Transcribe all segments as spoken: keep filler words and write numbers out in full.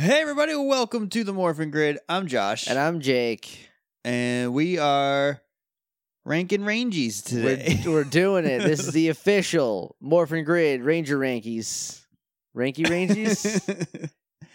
Hey everybody, welcome to the Morphin Grid. I'm Josh. And I'm Jake. And we are ranking Rangies today. We're, we're doing it. This is the official Morphin Grid Ranger Rankies. Ranky Rangies?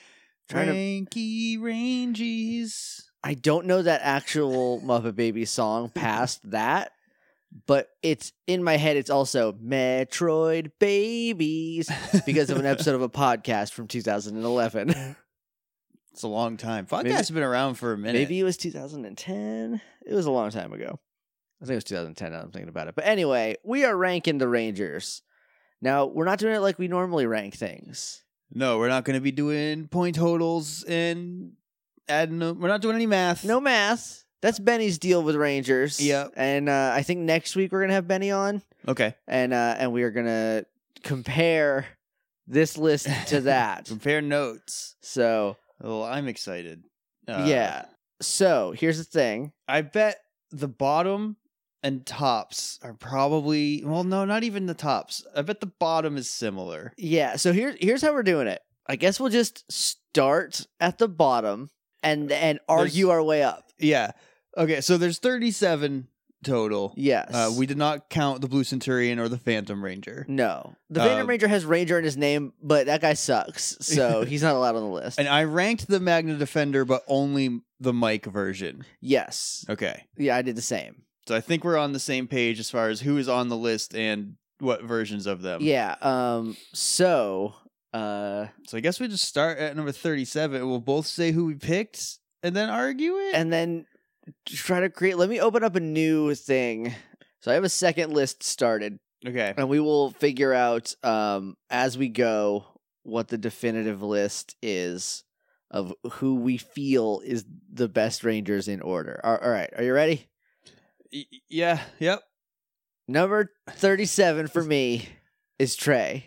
Ranky Rangies. I don't know that actual Muppet Babies song past that, but it's in my head. It's also Metroid Babies because of an episode of a podcast from two thousand eleven. It's a long time. Podcasts Maybe- have been around for a minute. Maybe it was two thousand ten. It was a long time ago. I think it was two thousand ten now I'm thinking about it. But anyway, we are ranking the Rangers. Now, we're not doing it like we normally rank things. No, we're not going to be doing point totals and adding. No, we're not doing any math. No math. That's Benny's deal with Rangers. Yep. And uh, I think next week we're going to have Benny on. Okay. And uh, and we are going to compare this list to that. Compare notes. So, Oh, I'm excited. Uh, yeah. So, here's the thing. I bet the bottom and tops are probably, well, no, not even the tops. I bet the bottom is similar. Yeah, so here, here's how we're doing it. I guess we'll just start at the bottom and and argue There's- our way up. Yeah. Okay, so there's thirty-seven total. Yes. Uh, we did not count the Blue Centurion or the Phantom Ranger. No. The Phantom Um, Ranger has Ranger in his name, but that guy sucks, so he's not allowed on the list. And I ranked the Magna Defender, but only the Mike version. Yes. Okay. Yeah, I did the same. So I think we're on the same page as far as who is on the list and what versions of them. Yeah, um, so, uh, So I guess we just start at number thirty-seven. We'll both say who we picked and then argue it. and then try to create, let me open up a new thing. So I have a second list started, Okay. and we will figure out, um, as we go, what the definitive list is of who we feel is the best Rangers in order. All all right, are you ready? Y- yeah. Yep. Number thirty-seven for me is Trey.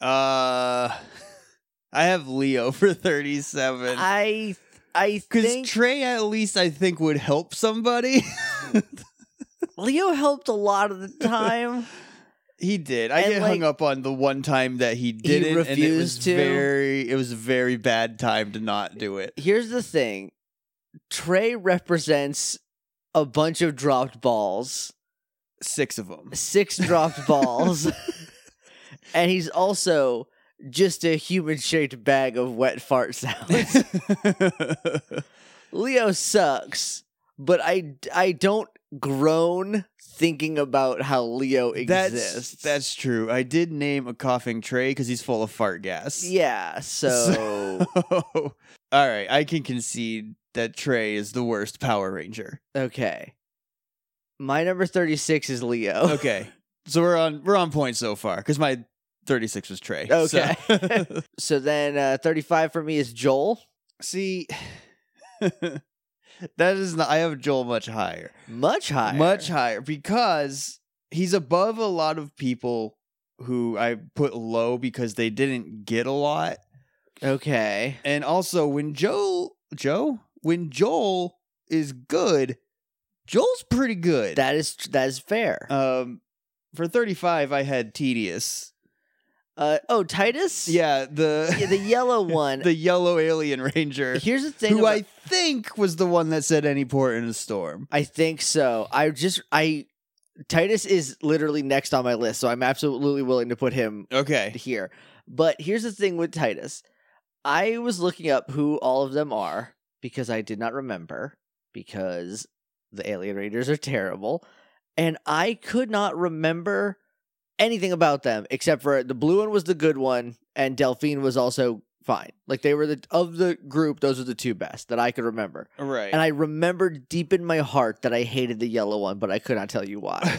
Uh, I have Leo for thirty-seven. I I Because think Trey, at least, I think would help somebody. Leo helped a lot of the time. He did. I And, get like, hung up on the one time that he didn't, and it was refused to. very. It was a very bad time to not do it. Here's the thing. Trey represents a bunch of dropped balls. Six of them. Six dropped balls. And he's also just a human-shaped bag of wet fart sounds. Leo sucks, but I, I don't groan thinking about how Leo exists. That's that's true. I did name a coughing Trey because he's full of fart gas. Yeah, so... So, all right, I can concede that Trey is the worst Power Ranger. Okay. My number thirty-six is Leo. Okay, so we're on we're on point so far because my thirty-six was Trey. Okay. So- So then uh, thirty-five for me is Joel. See, that is not. I have Joel much higher, Much higher. much higher because he's above a lot of people who I put low because they didn't get a lot. Okay. And also, when Joel, Joe, when Joel is good, Joel's pretty good. That is that is fair. um, for thirty-five, I had Tedious. Uh oh, Titus? Yeah, the Yeah, the yellow one. the yellow alien ranger, Here's the thing who about- I think was the one that said any port in a storm. I think so. I just I Titus is literally next on my list, so I'm absolutely willing to put him Okay. here. But here's the thing with Titus. I was looking up who all of them are because I did not remember because the Alien Rangers are terrible. And I could not remember anything about them except for the blue one was the good one and Delphine was also fine. Like they were the of the group, those are the two best that I could remember. Right. And I remembered deep in my heart that I hated the yellow one, but I could not tell you why.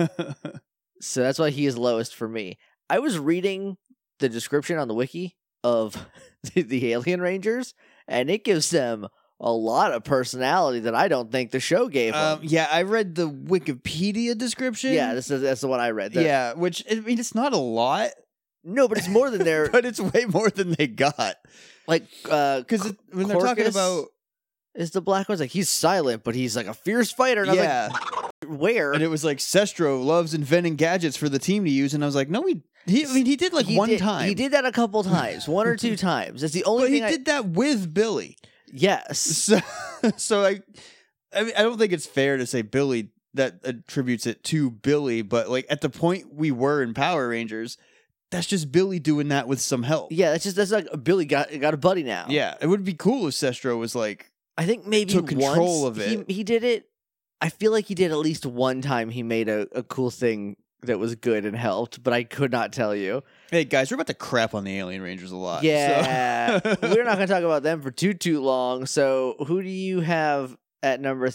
So that's why he is lowest for me. I was reading the description on the wiki of the, the Alien Rangers, and it gives them a lot of personality that I don't think the show gave them. um, yeah, I read the Wikipedia description. yeah, this is that's the one I read. The- yeah, which I mean, it's not a lot, no, but it's more than their but it's way more than they got. like uh Because when they're talking Corcus about is the black one's like he's silent, but he's like a fierce fighter. And yeah, I was like, where? and it was like Sestro loves inventing gadgets for the team to use, and I was like, no, he He, I mean, he did like he one did, time. He did that a couple times, one or two times. That's the only but thing he I did that with Billy. Yes. So, so I, I mean, I don't think it's fair to say Billy that attributes it to Billy, but like at the point we were in Power Rangers, that's just Billy doing that with some help. Yeah, that's just that's like Billy got got a buddy now. Yeah, it would be cool if Sestro was like, I think maybe took control once of it. He, he did it. I feel like he did at least one time. He made a, a cool thing that was good and helped, but I could not tell you. hey guys, we're about to crap on the Alien Rangers a lot. Yeah, so. we're not going to talk about them for too too long. So, who do you have at number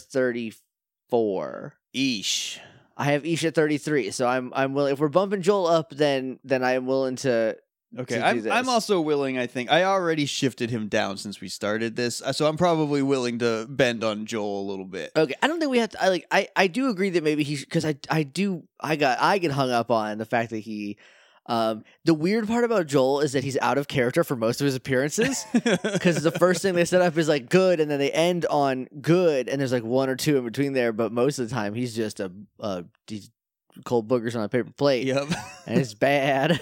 thirty-four? Eesh. I have Ish at thirty-three. So I'm I'm willing. If we're bumping Joel up, then then I am willing to. Okay, to do I'm, this. I'm also willing, I think. I already shifted him down since we started this, uh, so I'm probably willing to bend on Joel a little bit. Okay, I don't think we have to. I like. I, I do agree that maybe he because I I do I got I get hung up on the fact that he. Um, the weird part about Joel is that he's out of character for most of his appearances because the first thing they set up is like good, and then they end on good, and there's like one or two in between there. But most of the time, he's just a, a he's cold boogers on a paper plate, Yep. and it's bad.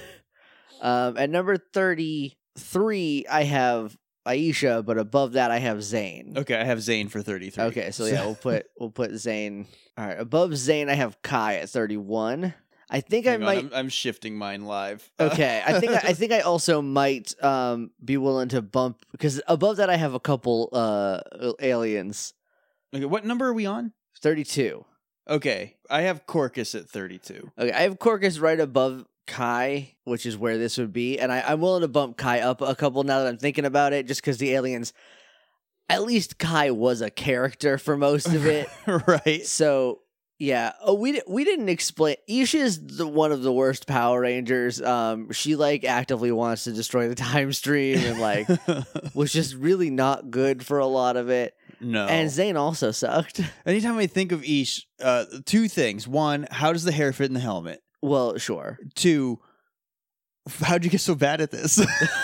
Um, at number thirty-three, I have Aisha, but above that, I have Zane. Okay, I have Zane for thirty-three. Okay, so yeah, we'll put we'll put Zane. All right, above Zane, I have Kai at thirty-one. I think Hang I on, might. I'm, I'm shifting mine live. Okay, I think I think I also might um be willing to bump because above that I have a couple uh aliens. Okay, what number are we on? thirty-two. Okay, I have Corcus at thirty-two. Okay, I have Corcus right above Kai, which is where this would be, and I, I'm willing to bump Kai up a couple now that I'm thinking about it, just because the aliens. At least Kai was a character for most of it, right? So. Yeah. Oh, we di- we didn't explain. Isha is the, one of the worst Power Rangers. Um, she like actively wants to destroy the time stream and like was just really not good for a lot of it. No. And Zane also sucked. Anytime I think of Ish, uh, two things: one, how does the hair fit in the helmet? Well, sure. Two, how'd you get so bad at this?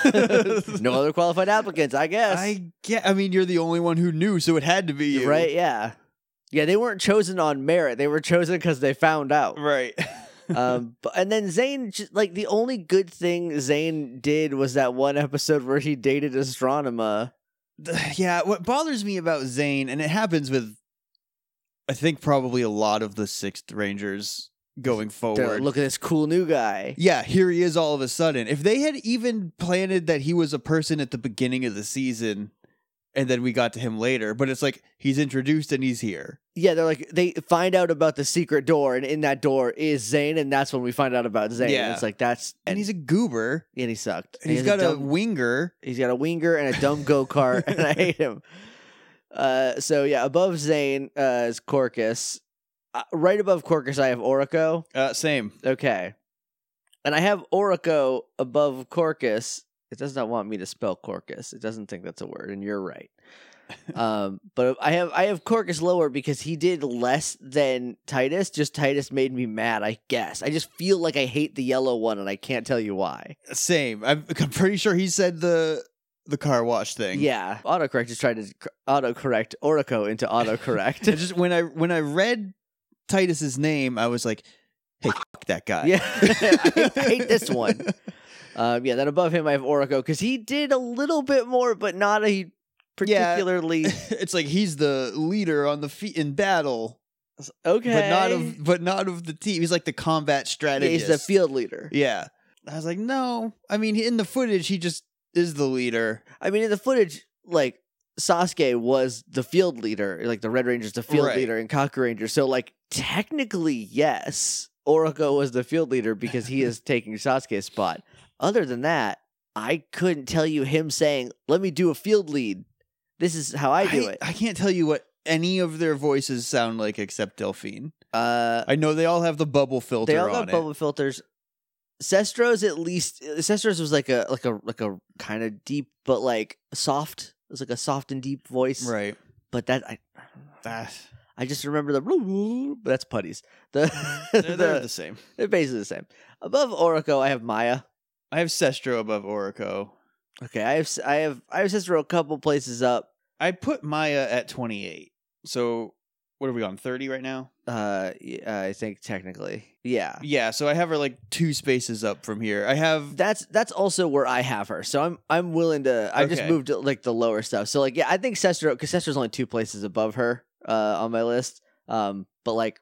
No other qualified applicants, I guess. I get. I mean, you're the only one who knew, so it had to be you, Right? Yeah. Yeah, they weren't chosen on merit. They were chosen because they found out. Right. um, but, and then Zane, just, like the only good thing Zane did was that one episode where he dated Astronema. Yeah, what bothers me about Zane, and it happens with, I think probably a lot of the Sixth Rangers going They're forward. like, look at this cool new guy. Yeah, here he is all of a sudden. If they had even planted that he was a person at the beginning of the season, and then we got to him later, but it's like he's introduced and he's here. Yeah, they're like they find out about the secret door, and in that door is Zane, and that's when we find out about Zane. Yeah. And it's like that's And he's a goober. and he sucked. And he's he got has a, dumb, winger. he's got a winger and a dumb go kart, and I hate him. Uh, so yeah, above Zane uh, is Corcus. Uh, right above Corcus, I have Orico. Uh, same. Okay, and I have Orico above Corcus. It does not want me to spell Corcus. It doesn't think that's a word, and you're right. um, but I have I have Corcus lower because he did less than Titus. Just Titus made me mad, I guess. I just feel like I hate the yellow one, and I can't tell you why. Same. I'm, I'm pretty sure he said the the car wash thing. Yeah, autocorrect just tried to cr- autocorrect Orico into autocorrect. It just when I when I read Titus's name, I was like, "Hey, fuck that guy." Yeah, I, hate, I hate this one. Um, yeah, then above him I have Orico because he did a little bit more, but not a particularly. Yeah. It's like he's the leader on the feet in battle, Okay, but not of but not of the team. He's like the combat Yeah, strategist. he's the field leader. Yeah, I was like, no. I mean, in the footage, he just is the leader. I mean, in the footage, like Sasuke was the field leader, like the Red Ranger's the field Right. leader, and Kaku Ranger. So, like technically, yes, Orico was the field leader because he is taking Sasuke's spot. Other than that, I couldn't tell you him saying, "Let me do a field lead." This is how I do I, it. I can't tell you what any of their voices sound like except Delphine. Uh, I know they all have the bubble filter they all on got it. bubble filters. Sestro's at least Sestro's was like a like a like a kind of deep but like soft. It was like a soft and deep voice. Right. But that I That I just remember the but that's putties. The, they're, the- they're the same. they're basically the same. Above Orico, I have Maya. I have Sestro above Orico. Okay, I have I have I have Sestro a couple places up. I put Maya at twenty-eight. So what are we on, thirty right now? Uh, y- uh, I think technically, yeah. Yeah, so I have her like two spaces up from here. I have That's that's also where I have her. So I'm I'm willing to. I just Okay. moved to, like the lower stuff. So like yeah, I think Sestro because Sestro's only two places above her uh, on my list. Um, but like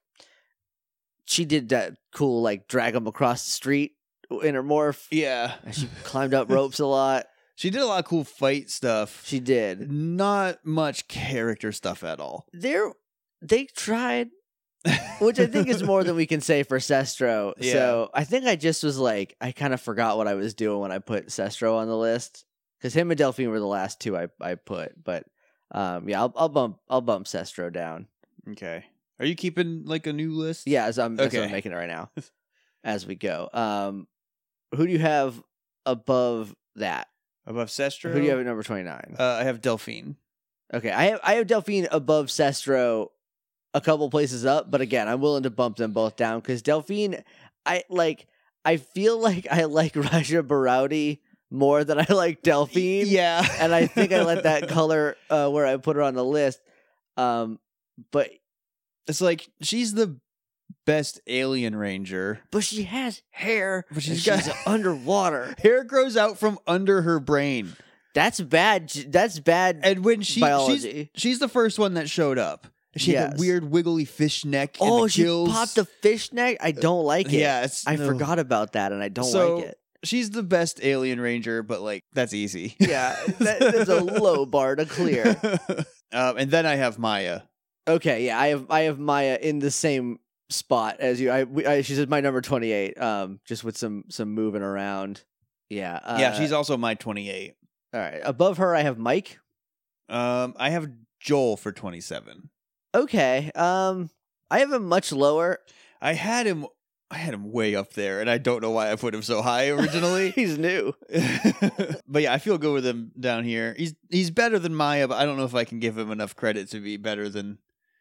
she did that cool like drag him across the street in her morph. yeah. And she climbed up ropes a lot. She did a lot of cool fight stuff. She did. Not much character stuff at all. There, they tried, which I think is more than we can say for Sestro. Yeah. So I think I just was like, I kind of forgot what I was doing when I put Sestro on the list because him and Delphine were the last two I, I put. But um, yeah, I'll, I'll bump I'll bump Sestro down. Okay. Are you keeping like a new list? Yeah, as I'm, that's what Okay. I'm making it right now as we go. Um, who do you have above that? Above Sestro? Who do you have at number twenty-nine? Uh, I have Delphine. Okay, I have I have Delphine above Sestro a couple places up, but again, I'm willing to bump them both down because Delphine, I like. I feel like I like Raja Barowdi more than I like Delphine. Yeah. and I think I let that color uh, where I put her on the list. Um, but It's like she's the best alien ranger. but she has hair, But but she's she's, got- she's underwater. Hair grows out from under her brain. That's bad. That's bad And when she biology. she's, she's the first one that showed up. She had that Yes. weird wiggly fish neck. And oh, the she gills. popped a fish neck. I don't like it. Yeah, it's, I no. forgot about that, and I don't So- like it. She's the best alien ranger, but like that's easy. Yeah, that, that's a low bar to clear. um, and then I have Maya. Okay, yeah, I have I have Maya in the same spot as you. I, we- I she's at my number twenty-eight. Um, just with some some moving around. Yeah, uh, yeah, she's also my twenty-eight. all right. Above her, I have Mike. Um, I have Joel for twenty-seven. Okay, um, I have him much lower. I had him. I had him way up there, and I don't know why I put him so high originally. He's new. But yeah, I feel good with him down here. He's he's better than Maya, but I don't know if I can give him enough credit to be better than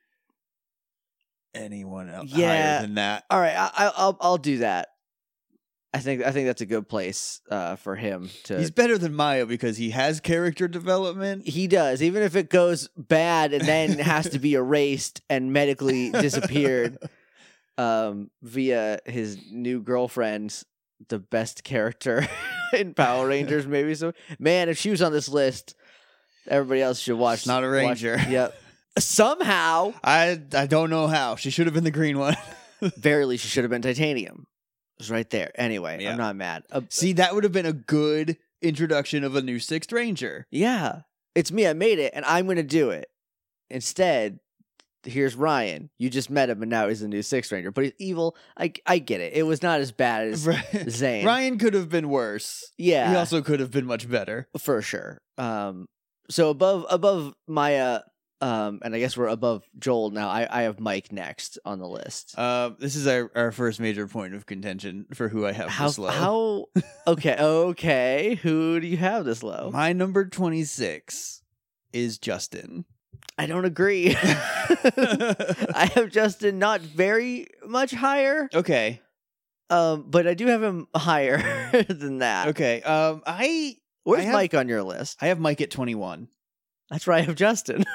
anyone else Yeah. higher than that. All right, I, I- I'll I'll do that. I think I think that's a good place uh, for him to. He's better than Maya because he has character development. He does, even if it goes bad and then has to be erased and medically disappeared um, via his new girlfriend, the best character in Power Rangers, maybe. So, man, if she was on this list, everybody else should watch. She's not a watch- ranger. Yep. Somehow, I I don't know how. She should have been the green one. verily, she should have been Titanium. It was right there. Anyway, Yeah. I'm not mad. Uh, See, that would have been a good introduction of a new Sixth Ranger. yeah, it's me. I made it, and I'm going to do it. Instead, here's Ryan. You just met him, and now he's the new Sixth Ranger. But he's evil. I I get it. It was not as bad as Zane. Ryan could have been worse. Yeah, He also could have been much better. for sure. Um, so above above Maya, um, and I guess we're above Joel now. I I have Mike next on the list. Uh, this is our, our first major point of contention for who I have how this low. how? Okay, okay. Who do you have this low? My number twenty-six is Justin. I don't agree. I have Justin not very much higher, Okay. um, but I do have him higher than that. Okay. Um, I Where's I have- Mike on your list? I have Mike at twenty-one. That's where I have Justin.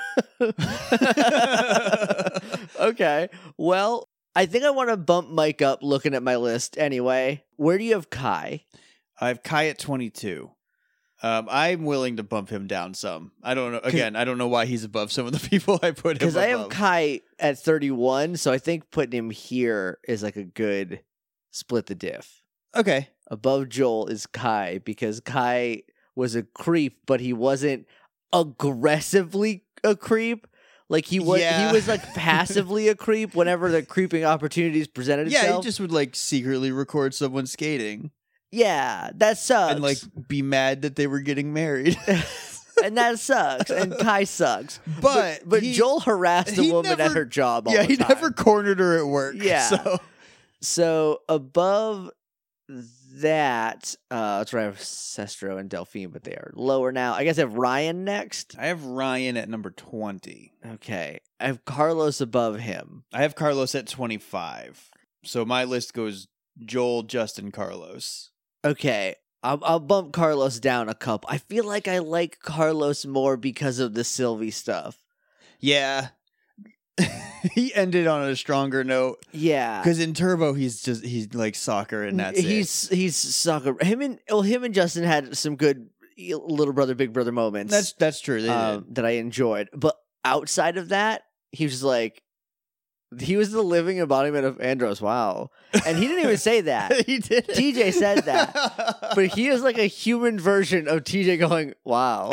Okay. Well, I think I want to bump Mike up looking at my list anyway. Where do you have Kai? I have Kai at twenty-two. Um, I'm willing to bump him down some. I don't know. Again, I don't know why he's above some of the people I put him Because above. I have Kai at thirty-one, so I think putting him here is like a good split the diff. Okay. Above Joel is Kai because Kai was a creep, but he wasn't aggressively a creep. Like he was, Yeah. he was like passively a creep whenever the creeping opportunities presented Yeah, itself. he just would like secretly record someone skating yeah, that sucks. and like be mad that they were getting married. and that sucks. And Kai sucks. But but he- Joel harassed a he woman at never- her job all yeah, the he time. never cornered her at work. Yeah. So So above that, uh, that's where I have Sestro and Delphine, but they are lower now. I guess I have Ryan next. I have Ryan at number twenty. Okay. I have Carlos above him. I have Carlos at twenty-five. So my list goes Joel, Justin, Carlos. Okay. I'll, I'll bump Carlos down a couple. I feel like I like Carlos more because of the Sylvie stuff. Yeah. he ended on a stronger note. Yeah, Because in Turbo, he's just he's like soccer, and that's he's it. he's soccer. Him and well, him and Justin had some good little brother, big brother moments. That's that's true. They um, did. that I enjoyed. But outside of that, he was just like, he was the living embodiment of Andros. Wow. And he didn't even say that. He did. T J said that. But he is like a human version of T J going, wow.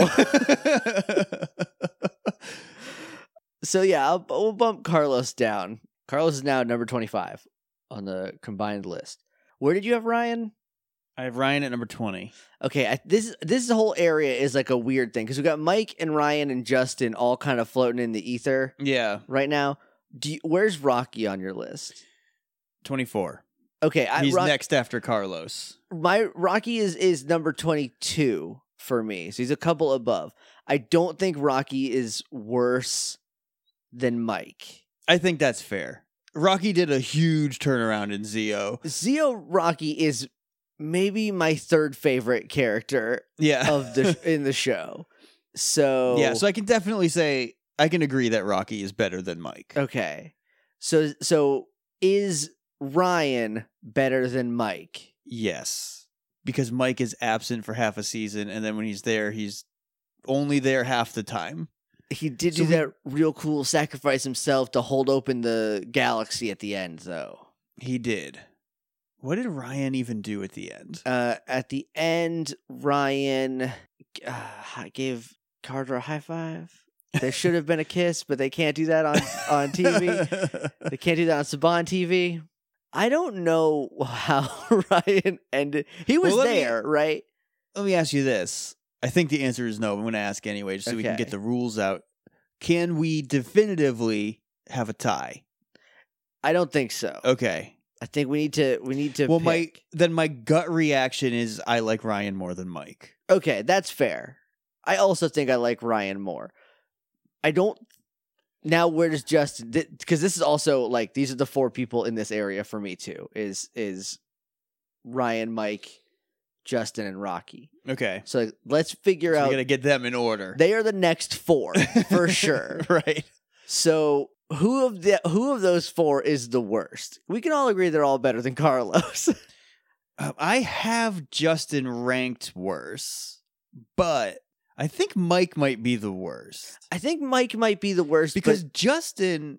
So yeah, I'll, we'll bump Carlos down. Carlos is now number twenty-five on the combined list. Where did you have Ryan? I have Ryan at number twenty. Okay, I, this this whole area is like a weird thing because we got Mike and Ryan and Justin all kind of floating in the ether Yeah, right now. Do you, where's Rocky on your list? twenty-four. Okay, I, He's Rock, next after Carlos. my Rocky is is number twenty-two for me, so he's a couple above. I don't think Rocky is worse than Mike. I think that's fair. Rocky did a huge turnaround in Zio. Zio Rocky is maybe my third favorite character Yeah. of the in the show. So Yeah, so I can definitely say I can agree that Rocky is better than Mike. okay. So so is Ryan better than Mike? Yes. Because Mike is absent for half a season, and then when he's there, he's only there half the time. He did So do we- that real cool sacrifice himself to hold open the galaxy at the end, though. He did. What did Ryan even do at the end? Uh, at the end, Ryan uh, gave Carter a high five. There should have been a kiss, but they can't do that on, on T V. They can't do that on Saban T V. I don't know how Ryan ended. He was Well, let me- there, right? Let me ask you this. I think the answer is no. I'm going to ask anyway, just so we can Okay. get the rules out. Can we definitively have a tie? I don't think so. Okay. I think we need to. We need to. Well, pick. my then my gut reaction is I like Ryan more than Mike. Okay, that's fair. I also think I like Ryan more. I don't. Now, where does Justin? Because this is also like these are the four people in this area for me too. Is is Ryan, Mike, Justin, and Rocky. Okay. So like, let's figure So we out. got to get them in order. They are the next four for sure. Right. So who of the who of those four is the worst? We can all agree they're all better than Carlos. Um, I have Justin ranked worse, but I think Mike might be the worst I think Mike might be the worst because but Justin,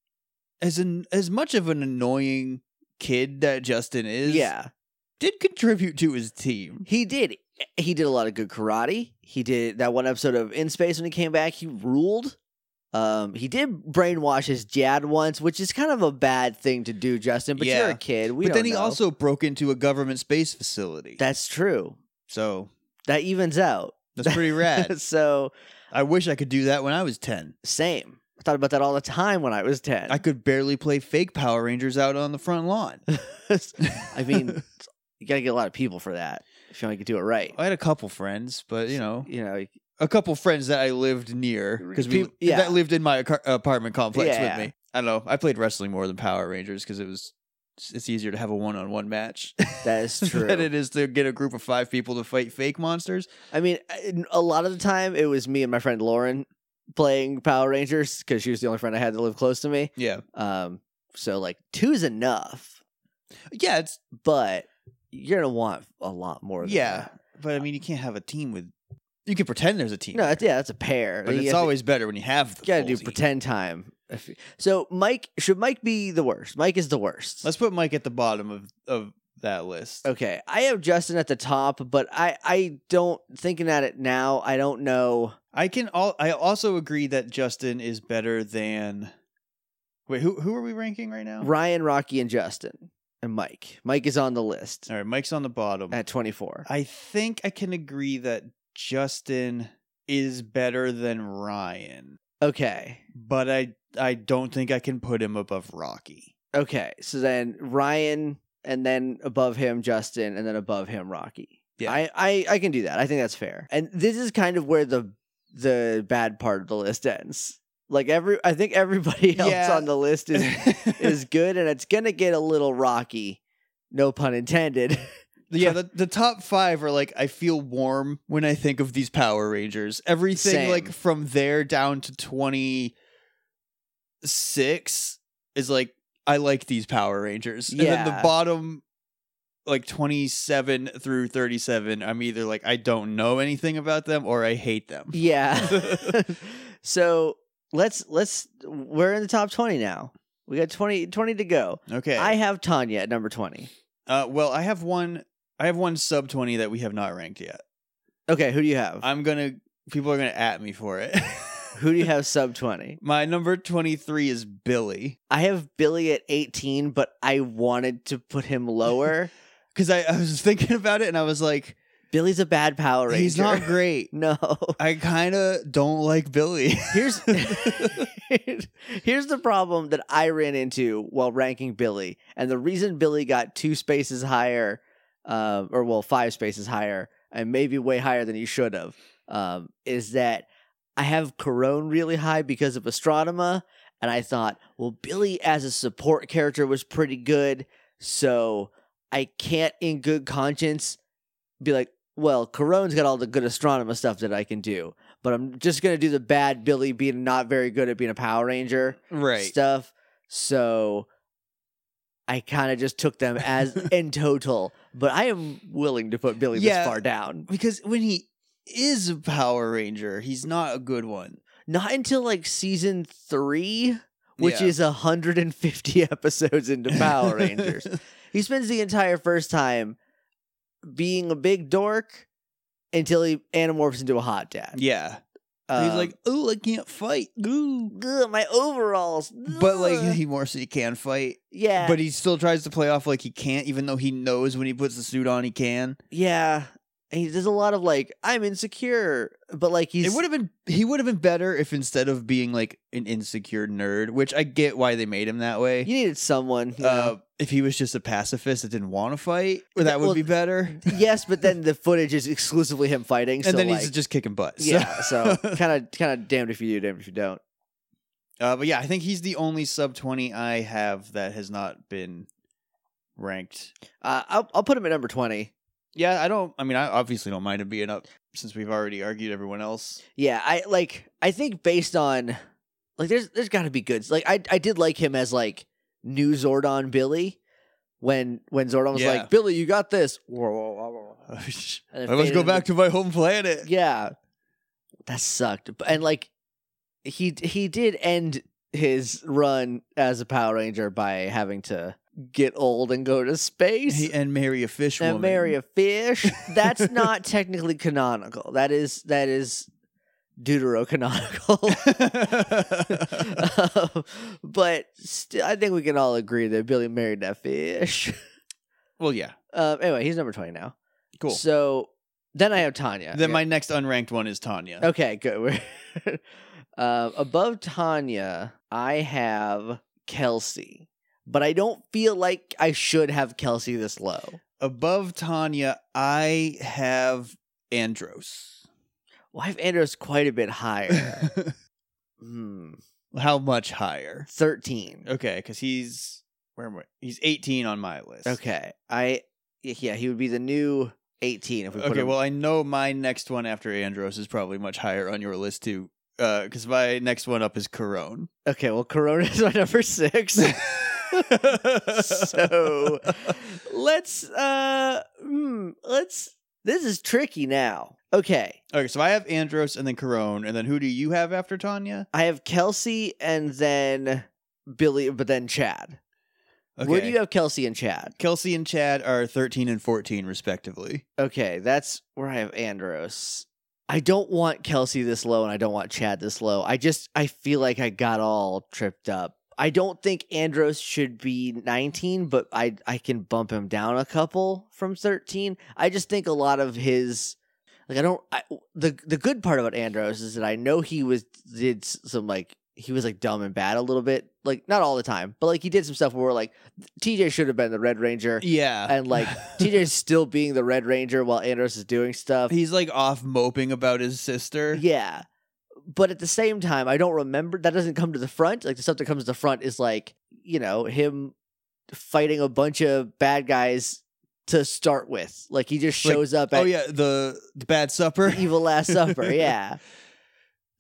as an as much of an annoying kid that Justin is, yeah. did contribute to his team. He did. He did a lot of good karate. He did that one episode of In Space when he came back. He ruled. Um, he did brainwash his dad once, which is kind of a bad thing to do, Justin. But Yeah. you're a kid. We but don't then he know. also broke into a government space facility. That's true. so That evens out. that's pretty rad. So I wish I could do that when I was ten. same. I thought about that all the time when I was ten. I could barely play fake Power Rangers out on the front lawn. I mean, you got to get a lot of people for that if you want to do it right. I had a couple friends, but you know, You know, a couple friends that I lived near because we Peop- yeah. that lived in my acar- apartment complex Yeah. with me. I don't know. I played wrestling more than Power Rangers because it was it's easier to have a one-on-one match that is true. than it is to get a group of five people to fight fake monsters. I mean, a lot of the time it was me and my friend Lauren playing Power Rangers because she was the only friend I had that lived close to me. Yeah, Um, so like two's enough, yeah, it's but you're gonna want a lot more. Than yeah, that. but I mean, you can't have a team with. You can pretend there's a team, No, it's, yeah, that's a pair. but You it's have to- always better when you have the you gotta full do team. pretend time. If you- So Mike should Mike be the worst? Mike is the worst. Let's put Mike at the bottom of of that list. Okay, I have Justin at the top, but I I don't thinking at it now. I don't know. I can all. I also agree that Justin is better than. Wait, who who are we ranking right now? Ryan, Rocky, and Justin, and Mike. Mike is on the list All right, Mike's on the bottom. at twenty-four. I think I can agree that Justin is better than Ryan, Okay. but I I don't think I can put him above Rocky. Okay, so then Ryan, and then above him Justin, and then above him Rocky. Yeah. I, I, I can do that. I think that's fair. And this is kind of where the the bad part of the list ends. Like every, I think everybody else Yeah. on the list is is good, and it's gonna get a little rocky. No pun intended. Yeah, the, the top five are like I feel warm when I think of these Power Rangers. Everything Same. like from there down to twenty six is like, I like these Power Rangers. And then the Yeah. bottom, like twenty-seven through thirty-seven, I'm either like, I don't know anything about them or I hate them. Yeah. So let's let's we're in the top twenty now. We got twenty, twenty to go. Okay. I have Tanya at number twenty. Uh, well, I have one. I have one sub twenty that we have not ranked yet. Okay, who do you have? I'm gonna. People are gonna at me for it. Who do you have sub twenty? My number twenty-three is Billy. I have Billy at eighteen, but I wanted to put him lower. Because I, I was thinking about it and I was like, Billy's a bad Power Ranger. he's not great. No. I kind of don't like Billy. Here's here's the problem that I ran into while ranking Billy, and the reason Billy got two spaces higher, um, or well, five spaces higher, and maybe way higher than he should have, um, is that I have Corone really high because of Astronema, and I thought, well, Billy as a support character was pretty good, so I can't, in good conscience, be like, well, Corone's got all the good Astronema stuff that I can do, but I'm just going to do the bad Billy being not very good at being a Power Ranger Right. stuff. So I kind of just took them as in total, but I am willing to put Billy Yeah. this far down. Because when he is a Power Ranger, he's not a good one. Not until like season three, which Yeah. is one hundred fifty episodes into Power Rangers. He spends the entire first time being a big dork until he anamorphs into a hot dad. Yeah. Um, he's like, oh, I can't fight. Ooh. "Ugh, my overalls. But like Ugh." he more so he can fight. yeah, But he still tries to play off like he can't, even though he knows when he puts the suit on he can. yeah. And he does a lot of like, I'm insecure, but like he's It would have been he would have been better if instead of being like an insecure nerd, which I get why they made him that way. you needed someone. You Uh, know? if he was just a pacifist that didn't want to fight, that would Well, be better. Yes, but then the footage is exclusively him fighting. And so then like, he's just kicking butt. so- yeah. So kind of kind of damned if you do, damned if you don't. Uh, but yeah, I think he's the only sub twenty I have that has not been ranked. Uh, I'll I'll put him at number twenty. Yeah, I don't. I mean, I obviously don't mind him being up since we've already argued everyone else. Yeah, I like. I think based on like, there's there's got to be goods. Like I I did like him as like new Zordon Billy when when Zordon was Yeah. like, Billy, you got this. And I then must faded go back into- to my home planet. Yeah, that sucked. But- And like he he did end his run as a Power Ranger by having to get old and go to space. He, and marry a fish and woman. marry a fish. That's not technically canonical. That is that is deuterocanonical. Um, but st- I think we can all agree that Billy married that fish. Well, yeah, Um, anyway, he's number twenty now. cool. So then I have Tanya. Then my next unranked one is Tanya. Okay, good. We're um, above Tanya, I have Kelsey. But I don't feel like I should have Kelsey this low. Above Tanya, I have Andros. Well, I have Andros quite a bit higher. hmm. How much higher? thirteen. Okay, because he's where am I? He's eighteen on my list. Okay. I yeah, he would be the new eighteen if we put Okay, him. well, I know my next one after Andros is probably much higher on your list too. Because my next one up is Corone. Okay, well, Corona is my number six. So let's uh hmm, let's this is tricky now. Okay. Okay, so I have Andros and then Corone, and then who do you have after Tanya? I have Kelsey and then Billy, but then Chad. Okay. Where do you have Kelsey and Chad? Kelsey and Chad are thirteen and fourteen, respectively. Okay, that's where I have Andros. I don't want Kelsey this low and I don't want Chad this low. I just I feel like I got all tripped up. I don't think Andros should be nineteen, but I I can bump him down a couple from thirteen. I just think a lot of his like I don't I, the the good part about Andros is that I know he was did some like he was like dumb and bad a little bit, like not all the time, but like he did some stuff where like T J should have been the Red Ranger. Yeah. And like T J's still being the Red Ranger while Andros is doing stuff. He's like off moping about his sister. Yeah. But at the same time, I don't remember that doesn't come to the front. Like the stuff that comes to the front is like, you know, him fighting a bunch of bad guys to start with. Like he just Like, shows up at Oh yeah, the the Bad Supper. Evil Last Supper. Yeah.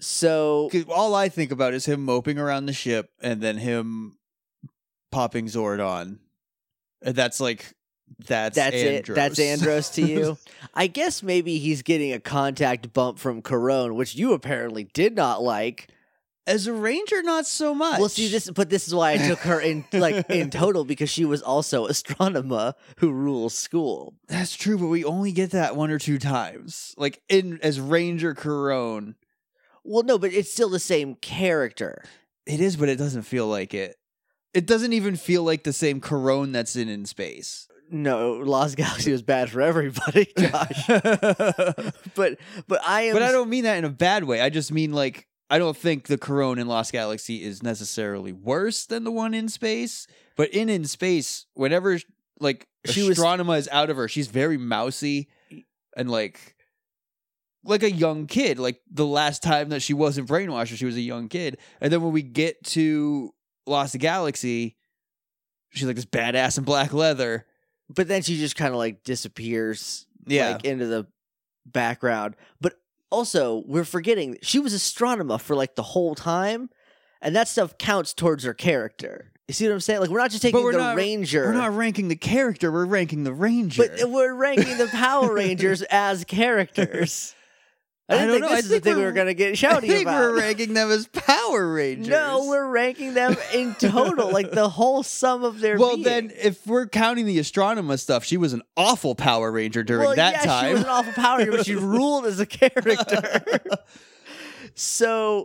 So 'Cause all I think about is him moping around the ship and then him popping Zordon. And that's like that's that's Andros. it. That's Andros to you. I guess maybe he's getting a contact bump from Corone, which you apparently did not like. As a ranger, not so much. Well, see this, but this is why I took her in, like in total, because she was also Astronema who rules school. That's true, but we only get that one or two times. Like in as Ranger Corone. Well, no, but it's still the same character. It is, but it doesn't feel like it. It doesn't even feel like the same Corone that's in In Space. No, Lost Galaxy was bad for everybody, Josh. but but I am. But I don't mean that in a bad way. I just mean like I don't think the Corone in Lost Galaxy is necessarily worse than the one in space. But in In Space, whenever like She was- Astronema is out of her, she's very mousy and like like a young kid. Like the last time that she wasn't brainwashed, she was a young kid. And then when we get to Lost Galaxy, she's like this badass in black leather. But then she just kind of like disappears, Yeah. like into the background. But also, we're forgetting she was Astronema for like the whole time, and that stuff counts towards her character. You see what I'm saying? Like we're not just taking we're the not- Ranger. We're not ranking the character, we're ranking the Ranger. But we're ranking the Power Rangers as characters. I I didn't don't think know, this I is the think thing we we're- were going to get I shouty think about. we're ranking them as Power Rangers. No, we're ranking them in total, like the whole sum of their Well, being. then, if we're counting the Astronema stuff, she was an awful Power Ranger during well, that yeah, time. she was an awful Power Ranger, but she ruled as a character. So,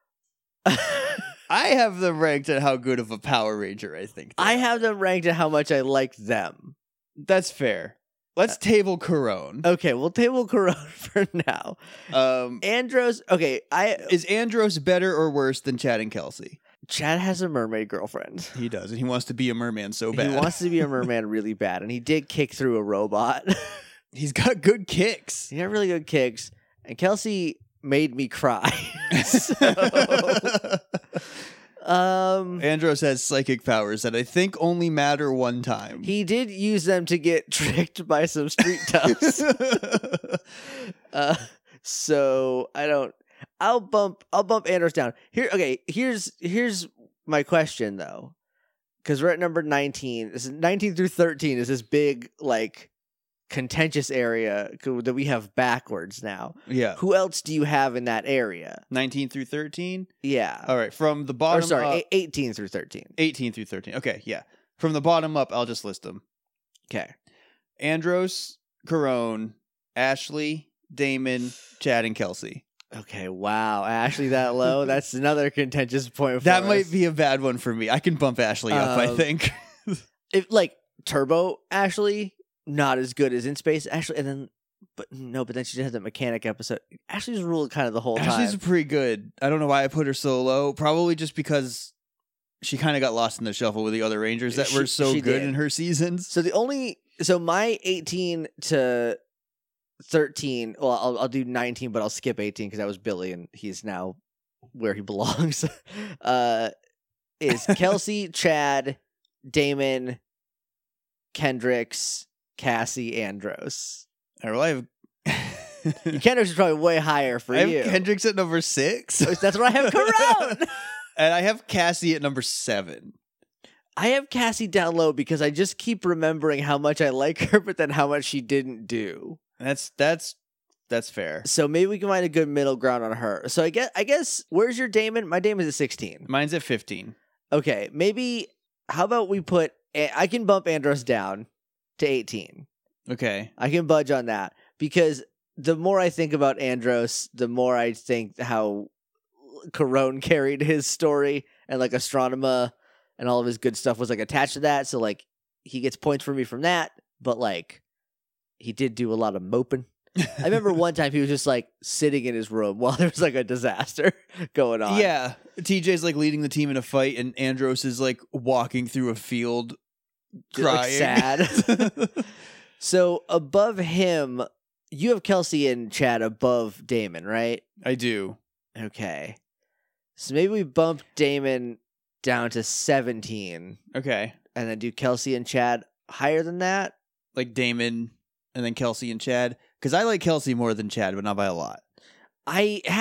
I have them ranked at how good of a Power Ranger I think. they I are. have them ranked at how much I liked them. That's fair. Let's table Corone. Okay, we'll table Corone for now. Um, Andros, okay, I is Andros better or worse than Chad and Kelsey? Chad has a mermaid girlfriend. He does, and he wants to be a merman so bad. He wants to be a merman really bad, and he did kick through a robot. He's got good kicks. He got really good kicks, and Kelsey made me cry. So, um, Andros has psychic powers that I think only matter one time. he did use them to get tricked by some street toughs. uh, so I don't. I'll bump. I'll bump Andros down here. Okay, here's here's my question though, because we're at number nineteen. This is nineteen through thirteen. Is this big like contentious area that we have backwards now? Yeah. Who else do you have in that area? nineteen through thirteen? Yeah. All right, from the Or bottom sorry, up, eight- eighteen through thirteen. eighteen through thirteen. Okay, yeah. From the bottom up, I'll just list them. Okay. Andros, Corone, Ashley, Damon, Chad, and Kelsey. Okay. Wow. Ashley that low? That's another contentious point. For That us. might be a bad one for me. I can bump Ashley up, I Um, think. if like Turbo Ashley, not as good as In Space Ashley, and then but no, but then she had that mechanic episode. Ashley's ruled kind of the whole Ashley's time. pretty good. I don't know why I put her so low. Probably just because she kind of got lost in the shuffle with the other Rangers that She- were so she good did. in her seasons. So the only so my eighteen to thirteen. Well, I'll I'll do nineteen, but I'll skip eighteen because that was Billy, and he's now where he belongs. uh, is Kelsey, Chad, Damon, Kendricks, Cassie, Andros. All right, well, I have Kendricks is probably way higher for I have you. Kendricks at number six. That's where I have Corone. And I have Cassie at number seven. I have Cassie down low because I just keep remembering how much I like her, but then how much she didn't do. That's that's that's fair. So maybe we can find a good middle ground on her. So I guess I guess where's your Damon? My Damon's at sixteen. Mine's at fifteen. Okay, maybe how about we put I can bump Andros down to eighteen. Okay. I can budge on that because the more I think about Andros, the more I think how Corone carried his story and like Astronema and all of his good stuff was like attached to that. So like he gets points for me from that, but like he did do a lot of moping. I remember one time he was just like sitting in his room while there was like a disaster going on. Yeah. T J's like leading the team in a fight, and Andros is like walking through a field Just, like, crying. sad. So above him, you have Kelsey and Chad above Damon, right? I do. Okay. So maybe we bump Damon down to seventeen Okay. and then do Kelsey and Chad higher than that. Like Damon and then Kelsey and Chad. Because I like Kelsey more than Chad, but not by a lot. I have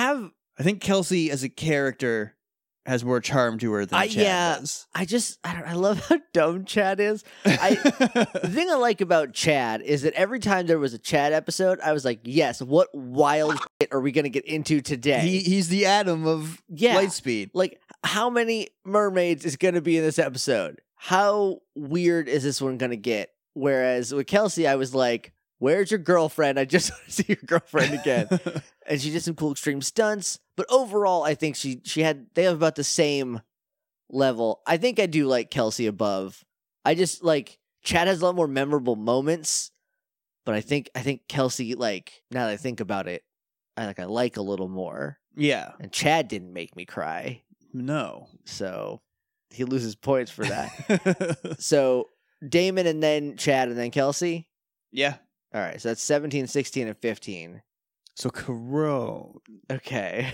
I think Kelsey as a character has more charm to her than I- Chad yeah. does. I just, I, don't, I love how dumb Chad is. I The thing I like about Chad is that every time there was a Chad episode, I was like, yes, what wild shit are we going to get into today? he, he's the Atom of Yeah. Lightspeed. Like, how many mermaids is going to be in this episode? How weird is this one going to get? Whereas with Kelsey, I was like, where's your girlfriend? I just want to see your girlfriend again. And she did some cool extreme stunts. But overall, I think she she had they have about the same level. I think I do like Kelsey above. I just like Chad has a lot more memorable moments, but I think I think Kelsey, like, now that I think about it, I like I like a little more. Yeah. And Chad didn't make me cry. No. So he loses points for that. So Damon and then Chad and then Kelsey. Yeah. All right, so that's seventeen, sixteen, and fifteen. So Corone. Okay.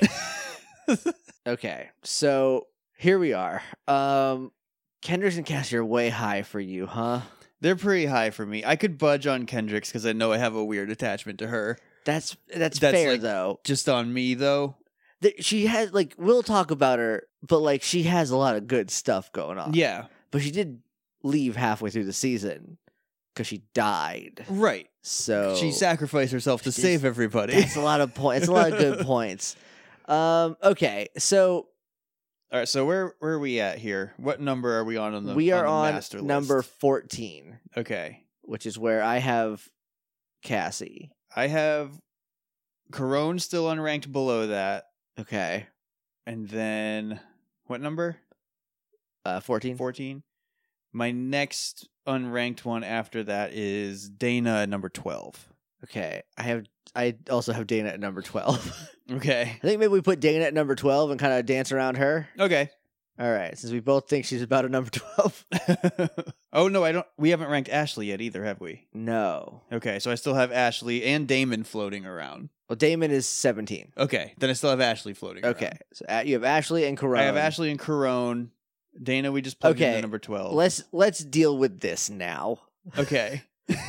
Okay, so here we are. Um, Kendricks and Cassie are way high for you, huh? They're pretty high for me. I could budge on Kendricks because I know I have a weird attachment to her. That's that's, That's fair like- though. Just on me, though. Th- She has like we'll talk about her, but like she has a lot of good stuff going on. Yeah. but she did leave halfway through the season because she died. Right. So She sacrificed herself to It's- save everybody. That's a lot of points. It's a lot of good points. Um, okay, so All right, so where where are we at here? What number are we on on the we are on, the on master number list? fourteen, Okay. which is where I have Cassie. I have Corone still unranked below that. Okay, And then what number? uh, fourteen. fourteen. My next unranked one after that is Dana at number twelve. Okay, I have. I also have Dana at number twelve. Okay. I think maybe we put Dana at number twelve and kind of dance around her. Okay. All right, since we both think she's about a number twelve. Oh no, I don't we haven't ranked Ashley yet either, have we? No. Okay, so I still have Ashley and Damon floating around. Well, Damon is seventeen. Okay, then I still have Ashley floating Okay, around. so uh, you have Ashley and Corone. I have Ashley and Corone. Dana, we just plugged Okay. into number twelve. Let's let's deal with this now. Okay.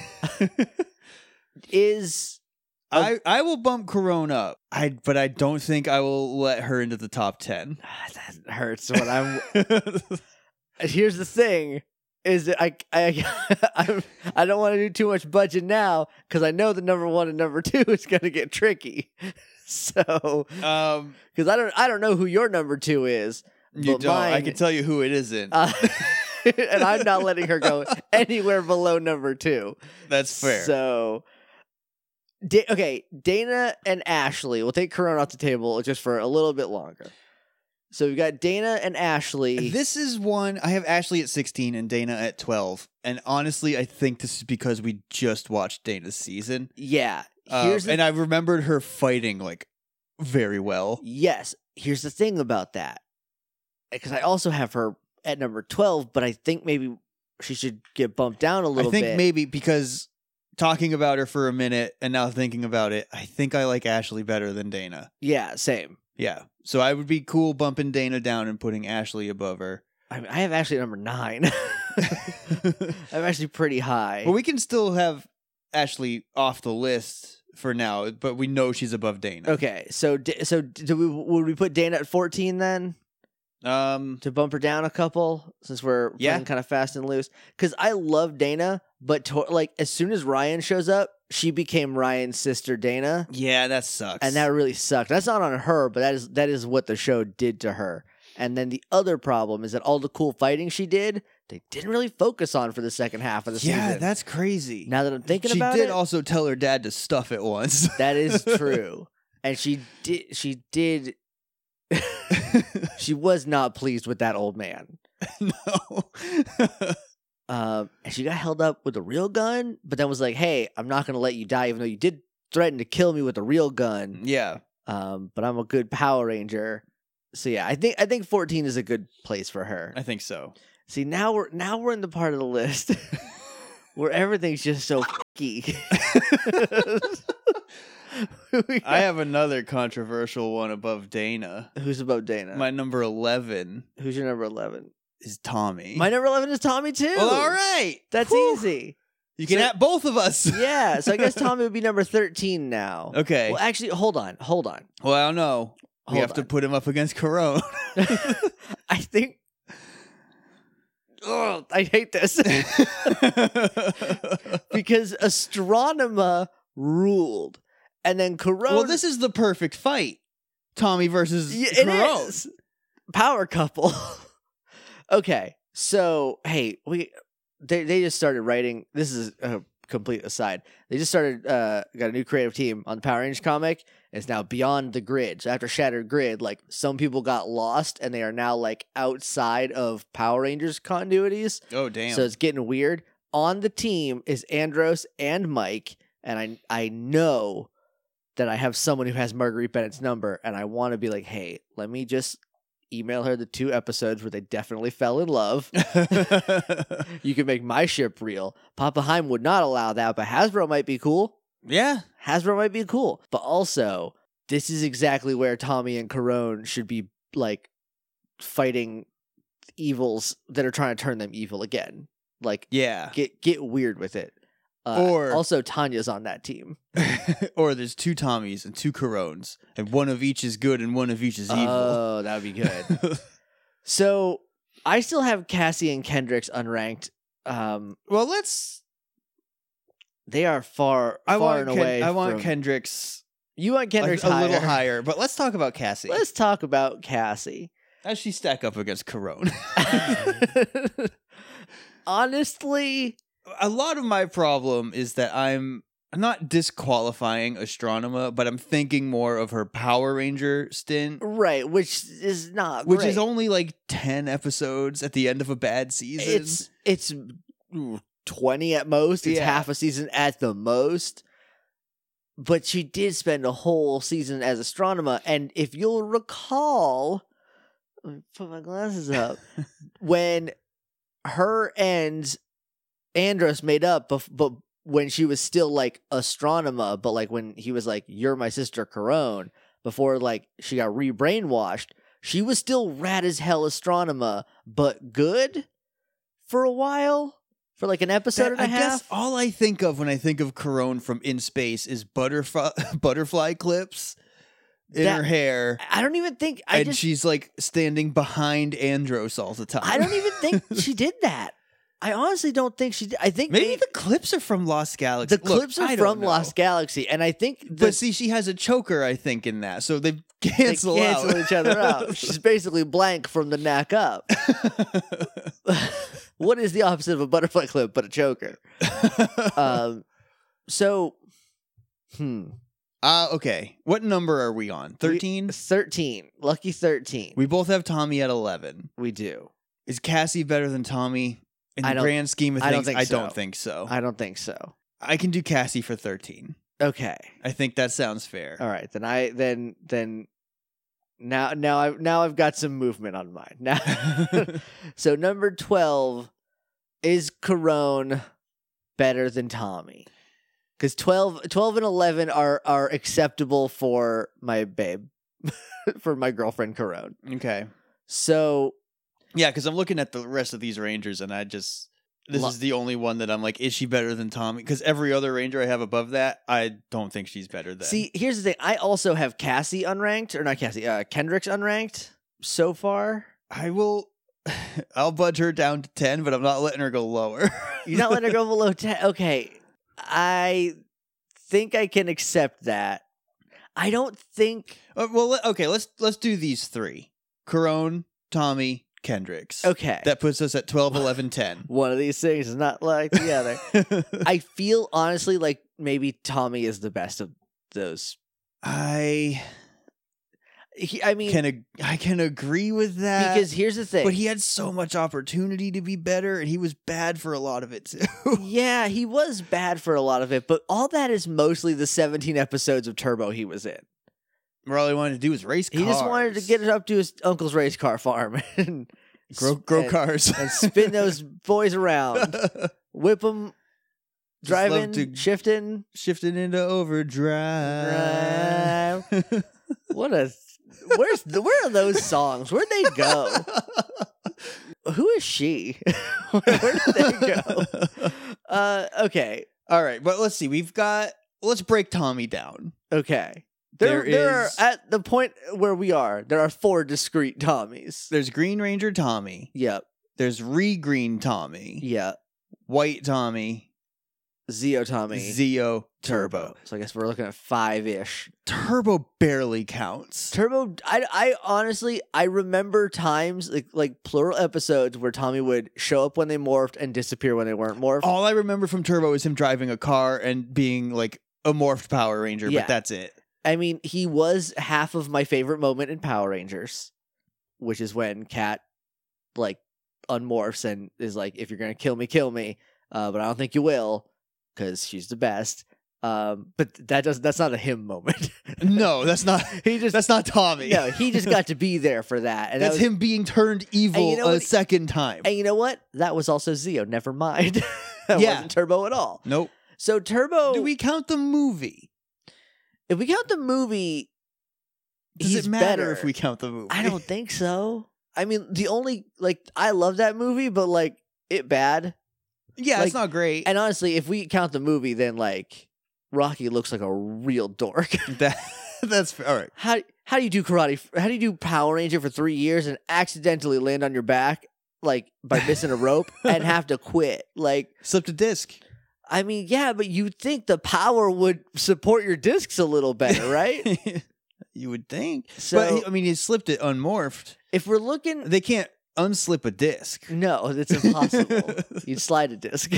Is I, I will bump Corone up. I but I don't think I will let her into the top ten. that hurts when I'm. Here's the thing: is that I I I'm, I don't want to do too much budget now because I know the number one and number two is going to get tricky. So, um because I don't I don't know who your number two is, you but don't. I mine- can tell you who it isn't. uh, and I'm not letting her go anywhere below number two. That's fair. So, da- okay, Dana and Ashley. We'll take Corona off the table just for a little bit longer. So we've got Dana and Ashley. This is one I have Ashley at sixteen and Dana at twelve. And honestly, I think this is because we just watched Dana's season. yeah. Uh, Here's the and I remembered her fighting like very well. Yes. Here's the thing about that. Because I also have her at number twelve, but I think maybe she should get bumped down a little I think bit. maybe because talking about her for a minute and now thinking about it, I think I like Ashley better than Dana. Yeah, same. Yeah. So I would be cool bumping Dana down and putting Ashley above her. I, mean, I have Ashley at number nine. I'm actually pretty high. But we can still have Ashley off the list for now, but we know she's above Dana. Okay, so D- so do we would we put Dana at fourteen then Um to bump her down a couple since we're Yeah. playing kind of fast and loose? Because I love Dana, but to- like as soon as Ryan shows up, she became Ryan's sister Dana. yeah, that sucks. And that really sucked. That's not on her, but that is that is what the show did to her. And then the other problem is that all the cool fighting she did, they didn't really focus on for the second half of the Yeah, season. that's crazy. Now that I'm thinking she about did it, also tell her dad to stuff it once. that is true. And she did she did she was not pleased with that old man. No. Um, and she got held up with a real gun, but then was like, "Hey, I'm not going to let you die, even though you did threaten to kill me with a real gun. Yeah. Um, but I'm a good Power Ranger." So yeah, I think I think fourteen is a good place for her. I think so. See, now we're now we're in the part of the list where everything's just so f***y. We I got- have another controversial one above Dana. Who's above Dana? My number eleven Who's your number eleven? is Tommy. My number eleven is Tommy too. Well, all right. That's Whew. easy. You can So- have both of us. Yeah, so I guess Tommy would be number thirteen now. Okay. Well, actually, hold on, hold on, Well, I don't know. we Hold have to on. put him up against Corone. I think. Oh, I hate this because Astronema ruled, and then Corone. Well, this is the perfect fight. Tommy versus Yeah, it Corone. is. Power couple. Okay, so hey, we they they just started writing. This is a complete aside. They just started uh got a new creative team on the Power Rangers comic. It's now Beyond the Grid. So after Shattered Grid, like some people got lost and they are now like outside of Power Rangers continuities. Oh, damn. So it's getting weird. On the team is Andros and Mike, and I I know that I have someone who has Marguerite Bennett's number, and I want to be like, hey, let me just email her the two episodes where they definitely fell in love. You can make my ship real. Papa Heim would not allow that, but Hasbro might be cool. Yeah. Hasbro might be cool. But also, this is exactly where Tommy and Corone should be, like, fighting evils that are trying to turn them evil again. Like, Yeah. get get weird with it. Uh, Or- also, Tanya's on that team. Or there's two Tommies and two Corones, and one of each is good and one of each is evil. Oh, that would be good. So, I still have Cassie and Kendricks unranked. Um, well, let's. they are far, I far want and Ken- away. I want from- Kendricks You want a, Kendricks a higher. little higher, but let's talk about Cassie. Let's talk about Cassie. How's she stack up against Corone? Honestly, A lot of my problem is that I'm not disqualifying Astronema, but I'm thinking more of her Power Ranger stint, right, which is not which great. is only like ten episodes at the end of a bad season. it's it's ooh, twenty at most. It's Yeah. half a season at the most. But she did spend a whole season as Astronema, and if you'll recall, let me put my glasses up. When her and Andros made up, bef- but when she was still like Astronema, but like when he was like, "You're my sister, Corone," before like she got re-brainwashed, she was still rad as hell Astronema, but good for a while, for like an episode That- and a I half. guess all I think of when I think of Corone from In Space is butterfly butterfly clips in That- her hair, I don't even think I and just she's like standing behind Andros all the time. I don't even think she did that. I honestly don't think she did. I think Maybe they- the clips are from Lost Galaxy. the Look, clips are I don't from know. Lost Galaxy, and I think the, But see, she has a choker, I think, in that, so they they cancel, cancel out each other out. She's basically blank from the neck up. What is the opposite of a butterfly clip but a choker? Um, so, hmm, uh, okay. What number are we on? Thirteen. thirteen, lucky thirteen. We both have Tommy at eleven. We do. Is Cassie better than Tommy? In I the don't- grand scheme of I don't things, think I so. don't think so. I don't think so. I can do Cassie for thirteen. Okay. I think that sounds fair. All right, then I then then now now I now I've got some movement on mine. Now so number twelve is Corone better than Tommy? Cuz twelve, twelve and eleven are are acceptable for my babe for my girlfriend Corone. Okay. So Yeah, because I'm looking at the rest of these Rangers, and I just this Lo- is the only one that I'm like, is she better than Tommy? Because every other Ranger I have above that, I don't think she's better than. see, here's the thing. I also have Cassie unranked or not Cassie, uh Kendricks unranked so far. I will. I'll budge her down to ten, but I'm not letting her go lower. You're not letting her go below ten. Okay. I think I can accept that. I don't think. Uh, well, let- okay, let's let's do these three: Corone, Tommy, Kendricks. Okay. That puts us at twelve, eleven, ten. One of these things is not like the other. I feel honestly like maybe Tommy is the best of those. I He, I mean, can ag- I can agree with that because here's the thing. but he had so much opportunity to be better, and he was bad for a lot of it too. yeah, he was bad for a lot of it, but all that is mostly the seventeen episodes of Turbo he was in. Where all he wanted to do was race cars. He just wanted to get it up to his uncle's race car farm and grow grow and- cars and spin those boys around, whip them, Just love driving, to- shifting. shifting into overdrive. What a where's the, where are those songs? Where'd they go? Who is she? Where did they go? Uh, okay, All right, but let's see. We've got. Let's break Tommy down. okay. There, There there is- are at the point where we are. There are four discrete Tommies. There's Green Ranger Tommy. Yep. There's Re-Green Tommy. Yeah. White Tommy. Zeo Tommy. Zeo Turbo. So I guess we're looking at five ish. Turbo barely counts. Turbo. I, I honestly I remember times like like plural episodes where Tommy would show up when they morphed and disappear when they weren't morphed. All I remember from Turbo is him driving a car and being like a morphed Power Ranger, Yeah. but that's it. I mean, he was half of my favorite moment in Power Rangers, which is when Kat like unmorphs and is like, "If you're gonna kill me, kill me," uh, but I don't think you will because she's the best. Um, but that does that's not a him moment. No, that's not. he just That's not Tommy. no, he just got to be there for that, and That's that was, him being turned evil And you know a what? second time. And you know what? That was also Zeo. Never mind. That Yeah. wasn't Turbo at all. Nope. So Turbo. Do we count the movie? If we count the movie, Does he's it matter better. if we count the movie? I don't think so. I mean, the only like I love that movie, but like it bad. Yeah, like- it's not great. And honestly, if we count the movie, then like Rocky looks like a real dork. that, that's fair. All right. how how do you do karate? How do you do Power Ranger for three years and accidentally land on your back like by missing a rope and have to quit? Like, Slipped a disc. I mean, yeah, but you'd think the power would support your discs a little better, right? You would think. So but he, I mean, he slipped it unmorphed. if we're looking, They can't unslip a disc. no, it's impossible. You'd slide a disc.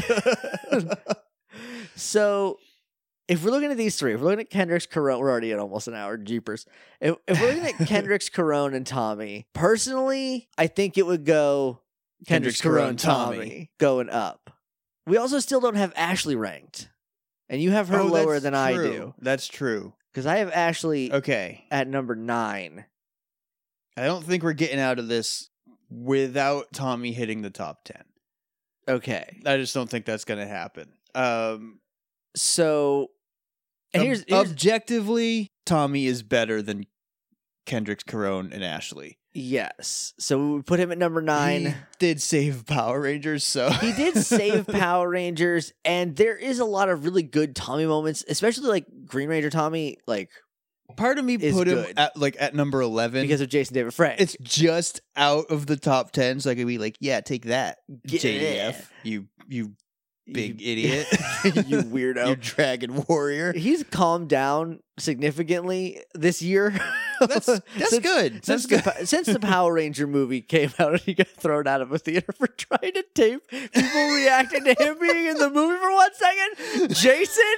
So if we're looking at these three, if we're looking at Kendricks, Carone, we're already at almost an hour, jeepers. If, if we're looking at Kendricks, Carone, and Tommy, personally, I think it would go Kendricks, Kendricks, Carone, Carone, Tommy, Tommy. going up. We also still don't have Ashley ranked. And you have her Oh, lower that's than I true. do. That's true. Because I have Ashley Okay. at number nine. I don't think we're getting out of this without Tommy hitting the top ten. Okay. I just don't think that's going to happen. Um, So, and ob- here's, here's objectively, Tommy is better than Kendricks, Carone, and Ashley. yes. So we would put him at number nine. He did save Power Rangers, so He did save Power Rangers, and there is a lot of really good Tommy moments, especially like Green Ranger Tommy, like part of me is put him good. at like at number eleven because of Jason David Frank. it's just out of the top ten, so I could be like, yeah, take that, Get J D it. F, you you big You- idiot, you weirdo. you dragon warrior. He's calmed down significantly this year. That's that's Since- good. That's Since good. the, since the Power Ranger movie came out and he got thrown out of a theater for trying to tape people reacting to him being in the movie for one second, Jason.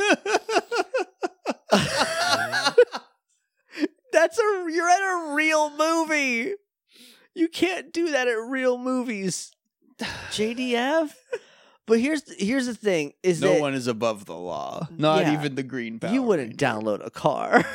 That's a you're at a real movie. You can't do that at real movies. J D F. But here's here's the thing: is No that one is above the law. Not Yeah. even the Green Power. you wouldn't Ranger. download a car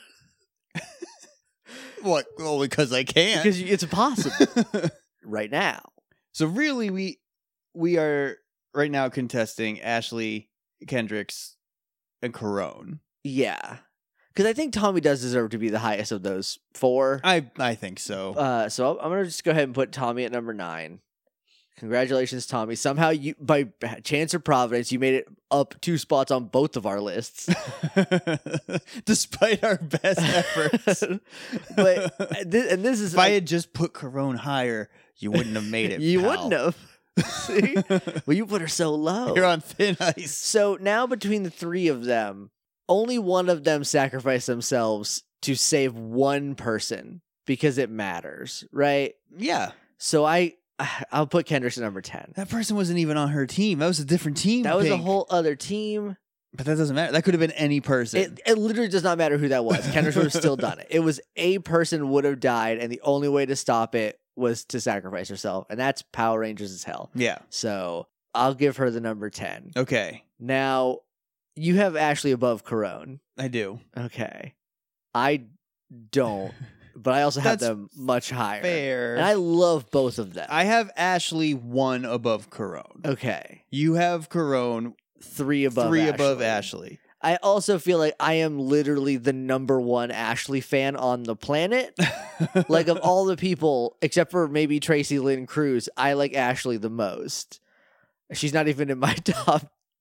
What? Well, because I can't. because it's impossible right now. So really, we we are right now contesting Ashley, Kendricks, and Carone. Yeah, because I think Tommy does deserve to be the highest of those four. I I think so. Uh, so I'm gonna just go ahead and put Tommy at number nine. Congratulations, Tommy! Somehow, you by chance or providence, you made it up two spots on both of our lists. Despite our best efforts. But uh, thi- and this is if I had just put Carone higher, you wouldn't have made it. you pal. wouldn't have. See, well, you put her so low. You're on thin ice. So now between the three of them, only one of them sacrificed themselves to save one person because it matters, right? Yeah. So I, I'll put Kendricks at number ten. That person wasn't even on her team. That was a different team. That was a Pink. whole other team. But that doesn't matter. That could have been any person. It, it literally does not matter who that was. Kendricks would have still done it. It was a person would have died, and the only way to stop it was to sacrifice herself, and that's Power Rangers as hell. yeah. So I'll give her the number ten. Okay. Now, you have Ashley above Carone. I do. Okay. I don't, but I also have That's them much higher. Fair. And I love both of them. I have Ashley one above Carone. okay. You have Carone Three above three Ashley. above Ashley. I also feel like I am literally the number one Ashley fan on the planet. Like, of all the people, except for maybe Tracy Lynn Cruz, I like Ashley the most. She's not even in my top.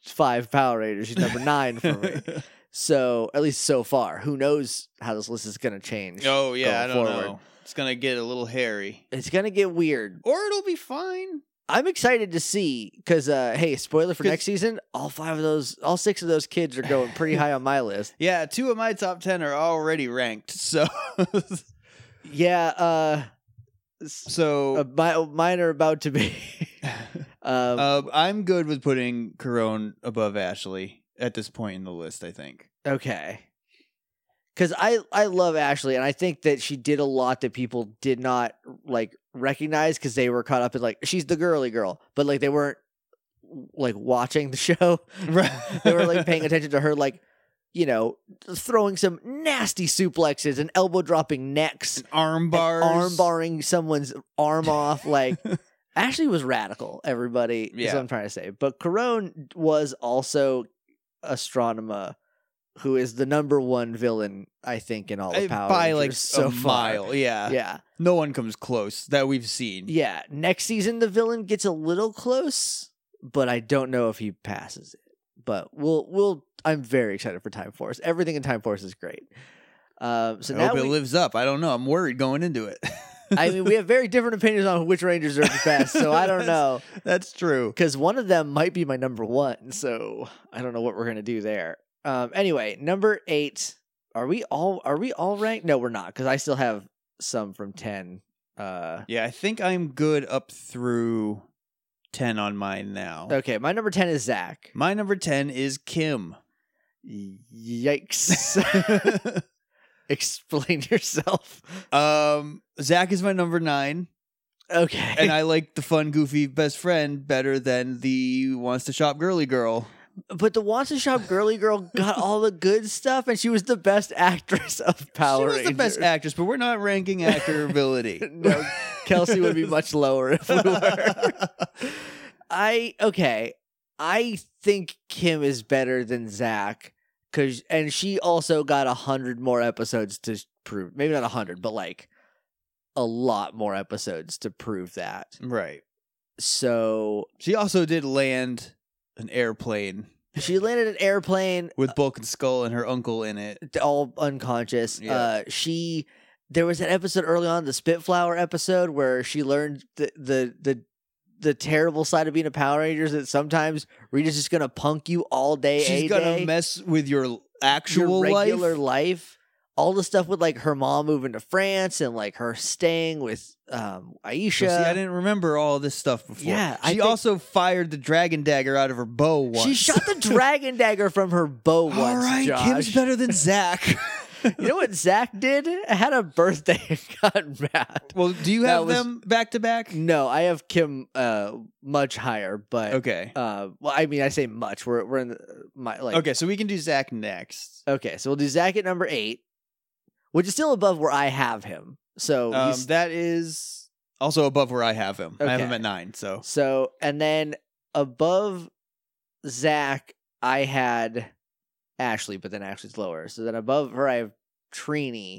five Power Rangers. She's number nine for me. So at least so far, who knows how this list is going to change? Oh yeah, I don't forward. know. It's gonna get a little hairy, It's going to get weird. or it'll be fine. I'm excited to see because, uh, hey, spoiler for 'Cause- next season, all five of those, all six of those kids are going pretty high on my list. Yeah, two of my top ten are already ranked. So, Yeah, uh, s- so uh, my, mine are about to be. um, uh, I'm good with putting Corone above Ashley at this point in the list. I think. okay. Because I, I love Ashley, and I think that she did a lot that people did not like recognize because they were caught up in like she's the girly girl, but like they weren't like watching the show. Right. They were like paying attention to her, like you know, throwing some nasty suplexes and elbow dropping necks, arm bars, arm barring someone's arm off. Like Ashley was radical. Everybody, is Yeah. what I'm trying to say. But Corone was also Astronema, who is the number one villain, I think, in all of Uh, Power by Rangers like so a far. mile. Yeah. Yeah, No one comes close that we've seen. yeah. Next season, the villain gets a little close, but I don't know if he passes it. But we'll, we'll. I'm very excited for Time Force. Everything in Time Force is great. Um, so I now hope we, it lives up. I don't know. I'm worried going into it. I mean, we have very different opinions on which Rangers are the best, so I don't That's- know. That's true. Because one of them might be my number one, so I don't know what we're gonna do there. Um, anyway, number eight. Are we all are we all ranked? No, we're not, because I still have some from ten. Uh, Yeah, I think I'm good up through ten on mine now. okay, my number ten is Zach. My number ten is Kim. Yikes! Explain yourself. um, Zach is my number nine, Okay, and I like the fun, goofy best friend better than the wants to shop girly girl. but the Wants to Shop girly girl got all the good stuff, and she was the best actress of Power she was Rangers. the best actress, but we're not ranking actor ability. No, Kelsey would be much lower if we were. I okay. I think Kim is better than Zach, cause and she also got a hundred more episodes to prove. Maybe not a hundred, but like a lot more episodes to prove that. Right. So She also did land an airplane she landed an airplane, with Bulk and Skull and her uncle in it. all unconscious. Yeah. Uh, she there was an episode early on, the Spitflower episode, where she learned the the the the terrible side of being a Power Ranger is that sometimes Rita's just gonna punk you all day. She's a gonna day, mess with your your actual regular life. life. All the stuff with like her mom moving to France and like her staying with um, Aisha. So see, I didn't remember all this stuff before. Yeah, I she think- also fired the dragon dagger out of her bow once. She shot the dragon dagger from her bow once. All right, Josh. Kim's better than Zach. You know what Zach did? Had a birthday and got mad. Well, do you That have was- them back to back? No, I have Kim uh, much higher, but Okay. uh, well, I mean, I say much. We're we're in the, my like. Okay, so we can do Zach next. Okay, so we'll do Zach at number eight, which is still above where I have him. So Um, he's that is also above where I have him. I have him Okay. at nine. So so, and then above Zach, I had Ashley, but then Ashley's lower. So then above her, I have Trini.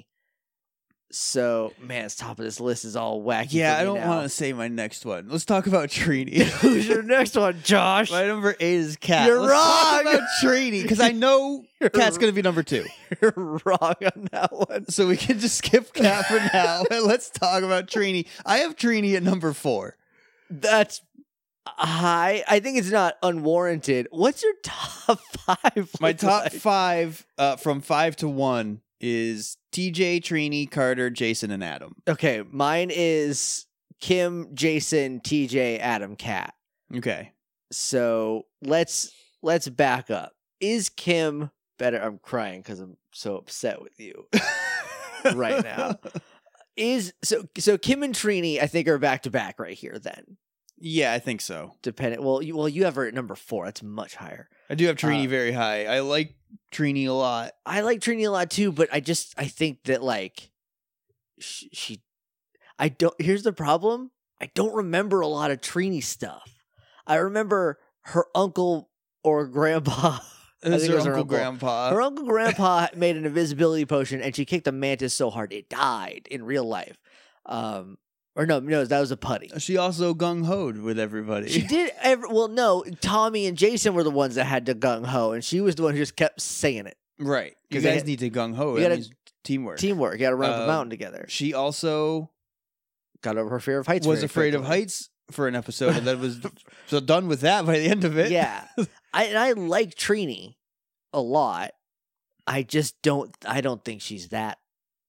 So man, the top of this list is all wacky. yeah, for I me don't now. want to say my next one. Let's talk about Trini. Who's your next one, Josh? My number eight is Kat. You're Let's talk wrong! about Trini because I know You're Kat's gonna be number two. You're wrong on that one. So we can just skip Kat for now and let's talk about Trini. I have Trini at number four. That's high. I think it's not unwarranted. What's your top five? My look top like? five, uh, from five to one, is T J, Trini, Carter, Jason, and Adam. Okay, mine is Kim, Jason, T J, Adam, Kat. Okay. So let's let's back up. Is Kim better? I'm crying because I'm so upset with you right now. Is so so Kim and Trini, I think, are back to back right here. Then Yeah, I think so. depending. Well, you well you have her at number four. That's much higher. I do have Trini Uh, very high. I like Trini a lot. I like Trini a lot too, but I just I think that like she, she I don't. Here's the problem. I don't remember a lot of Trini stuff. I remember her uncle or grandpa. I This think is it her was her uncle, uncle. grandpa. Her uncle grandpa made an invisibility potion and she kicked a mantis so hard it died in real life. Um, Or no, no, that was a putty. She also gung-hoed with everybody. She did. Every, well, no, Tommy and Jason were the ones that had to gung ho, and she was the one who just kept saying it. Right. You 'Cause they guys had- need to gung-ho. you That gotta- means teamwork. Teamwork. You got to run up Uh, the mountain together. She also Got over her fear of heights. was very afraid of quickly. heights for an episode, and then was so done with that by the end of it. Yeah, I and I like Trini a lot. I just don't. I don't think she's that.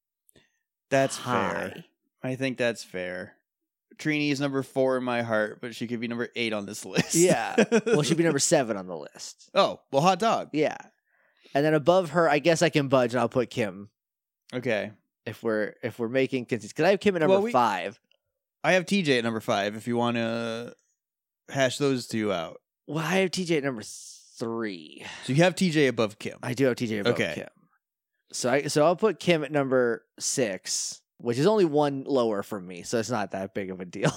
That's high. fair. I think that's fair. Trini is number four in my heart, but she could be number eight on this list. Yeah. Well, she'd be number seven on the list. Oh, well, hot dog. Yeah, and then above her, I guess I can budge, and I'll put Kim Okay. if we're if we're making because I have Kim at number Well, we- five. I have T J at number five if you want to hash those two out. Well, I have T J at number three. So you have T J above Kim. I do have T J above Okay. Kim. So I so I'll put Kim at number six, which is only one lower from me, so it's not that big of a deal.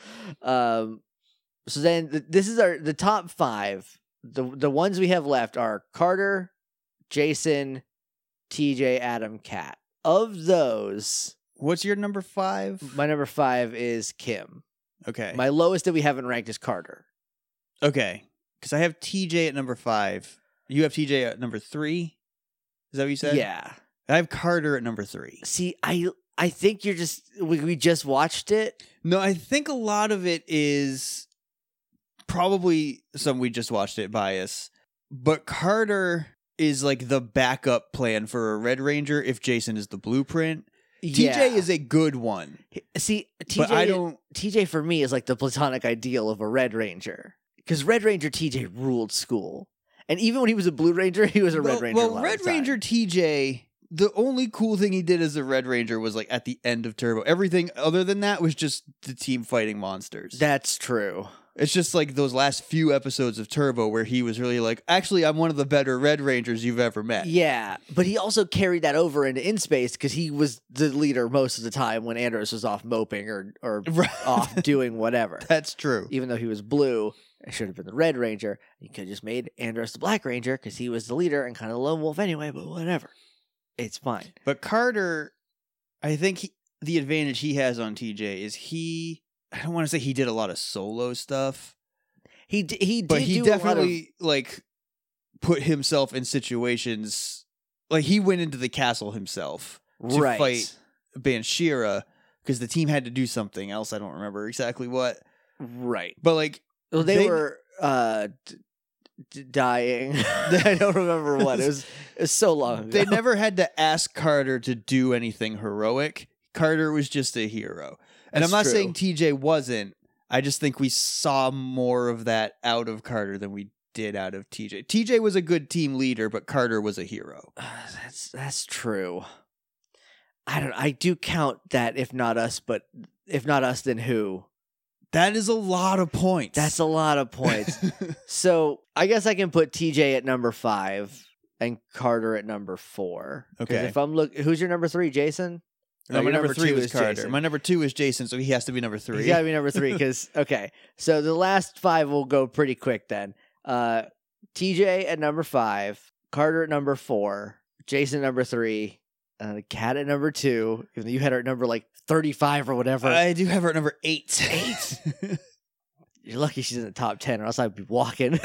um, so then th- this is our the top five. The the ones we have left are Carter, Jason, T J, Adam, Kat. Of those, What's your number five? my number five is Kim. Okay. My lowest that we haven't ranked is Carter. Okay. Because I have T J at number five. You have T J at number three? Is that what you said? Yeah. I have Carter at number three. See, I I think you're just we, we just watched it. No, I think a lot of it is probably some we just watched it bias. But Carter is like the backup plan for a Red Ranger if Jason is the blueprint. T J Yeah. is a good one. See, T J, But I don't T J for me is like the platonic ideal of a Red Ranger. Because Red Ranger T J ruled school. And even when he was a Blue Ranger, he was a well, Red Ranger. a Well, lot Red of the time. Ranger T J, the only cool thing he did as a Red Ranger was like at the end of Turbo. Everything other than that was just the team fighting monsters. That's true. It's just like those last few episodes of Turbo where he was really like, actually, I'm one of the better Red Rangers you've ever met. Yeah, but he also carried that over into In Space because he was the leader most of the time when Andros was off moping or or Right. off doing whatever. That's true. Even though he was blue, it should have been the Red Ranger. You could have just made Andros the Black Ranger because he was the leader and kind of the lone wolf anyway. But whatever, it's fine. But Carter, I think he, the advantage he has on T J is he, I don't want to say he did a lot of solo stuff, He d- he did but he do a lot of- definitely like put himself in situations, like he went into the castle himself to right. fight Banshira because the team had to do something else. I don't remember exactly what, Right. but like, Well, they, They- were uh, d- d- dying. I don't remember what. It was, it was so long ago. they never had to ask Carter to do anything heroic. Carter was just a hero. And That's I'm not true. saying T J wasn't. I just think we saw more of that out of Carter than we did out of T J. T J was a good team leader, but Carter was a hero. That's that's true. I don't. I do count that. If not us, but if not us, then who? That is a lot of points. That's a lot of points. So I guess I can put T J at number five and Carter at number four. 'Cause Okay. If I'm look, who's your number three, Jason? No, my your number, three two was Carter. Jason. My number two is Jason, so he has to be number three. He's got to be number three because okay. So the last five will go pretty quick then. Uh, T J at number five, Carter at number four, Jason at number three, uh, Kat at number two. Even though you had her at number like thirty-five or whatever. I do have her at number eight. Eight? You're lucky she's in the top ten, or else I'd be walking.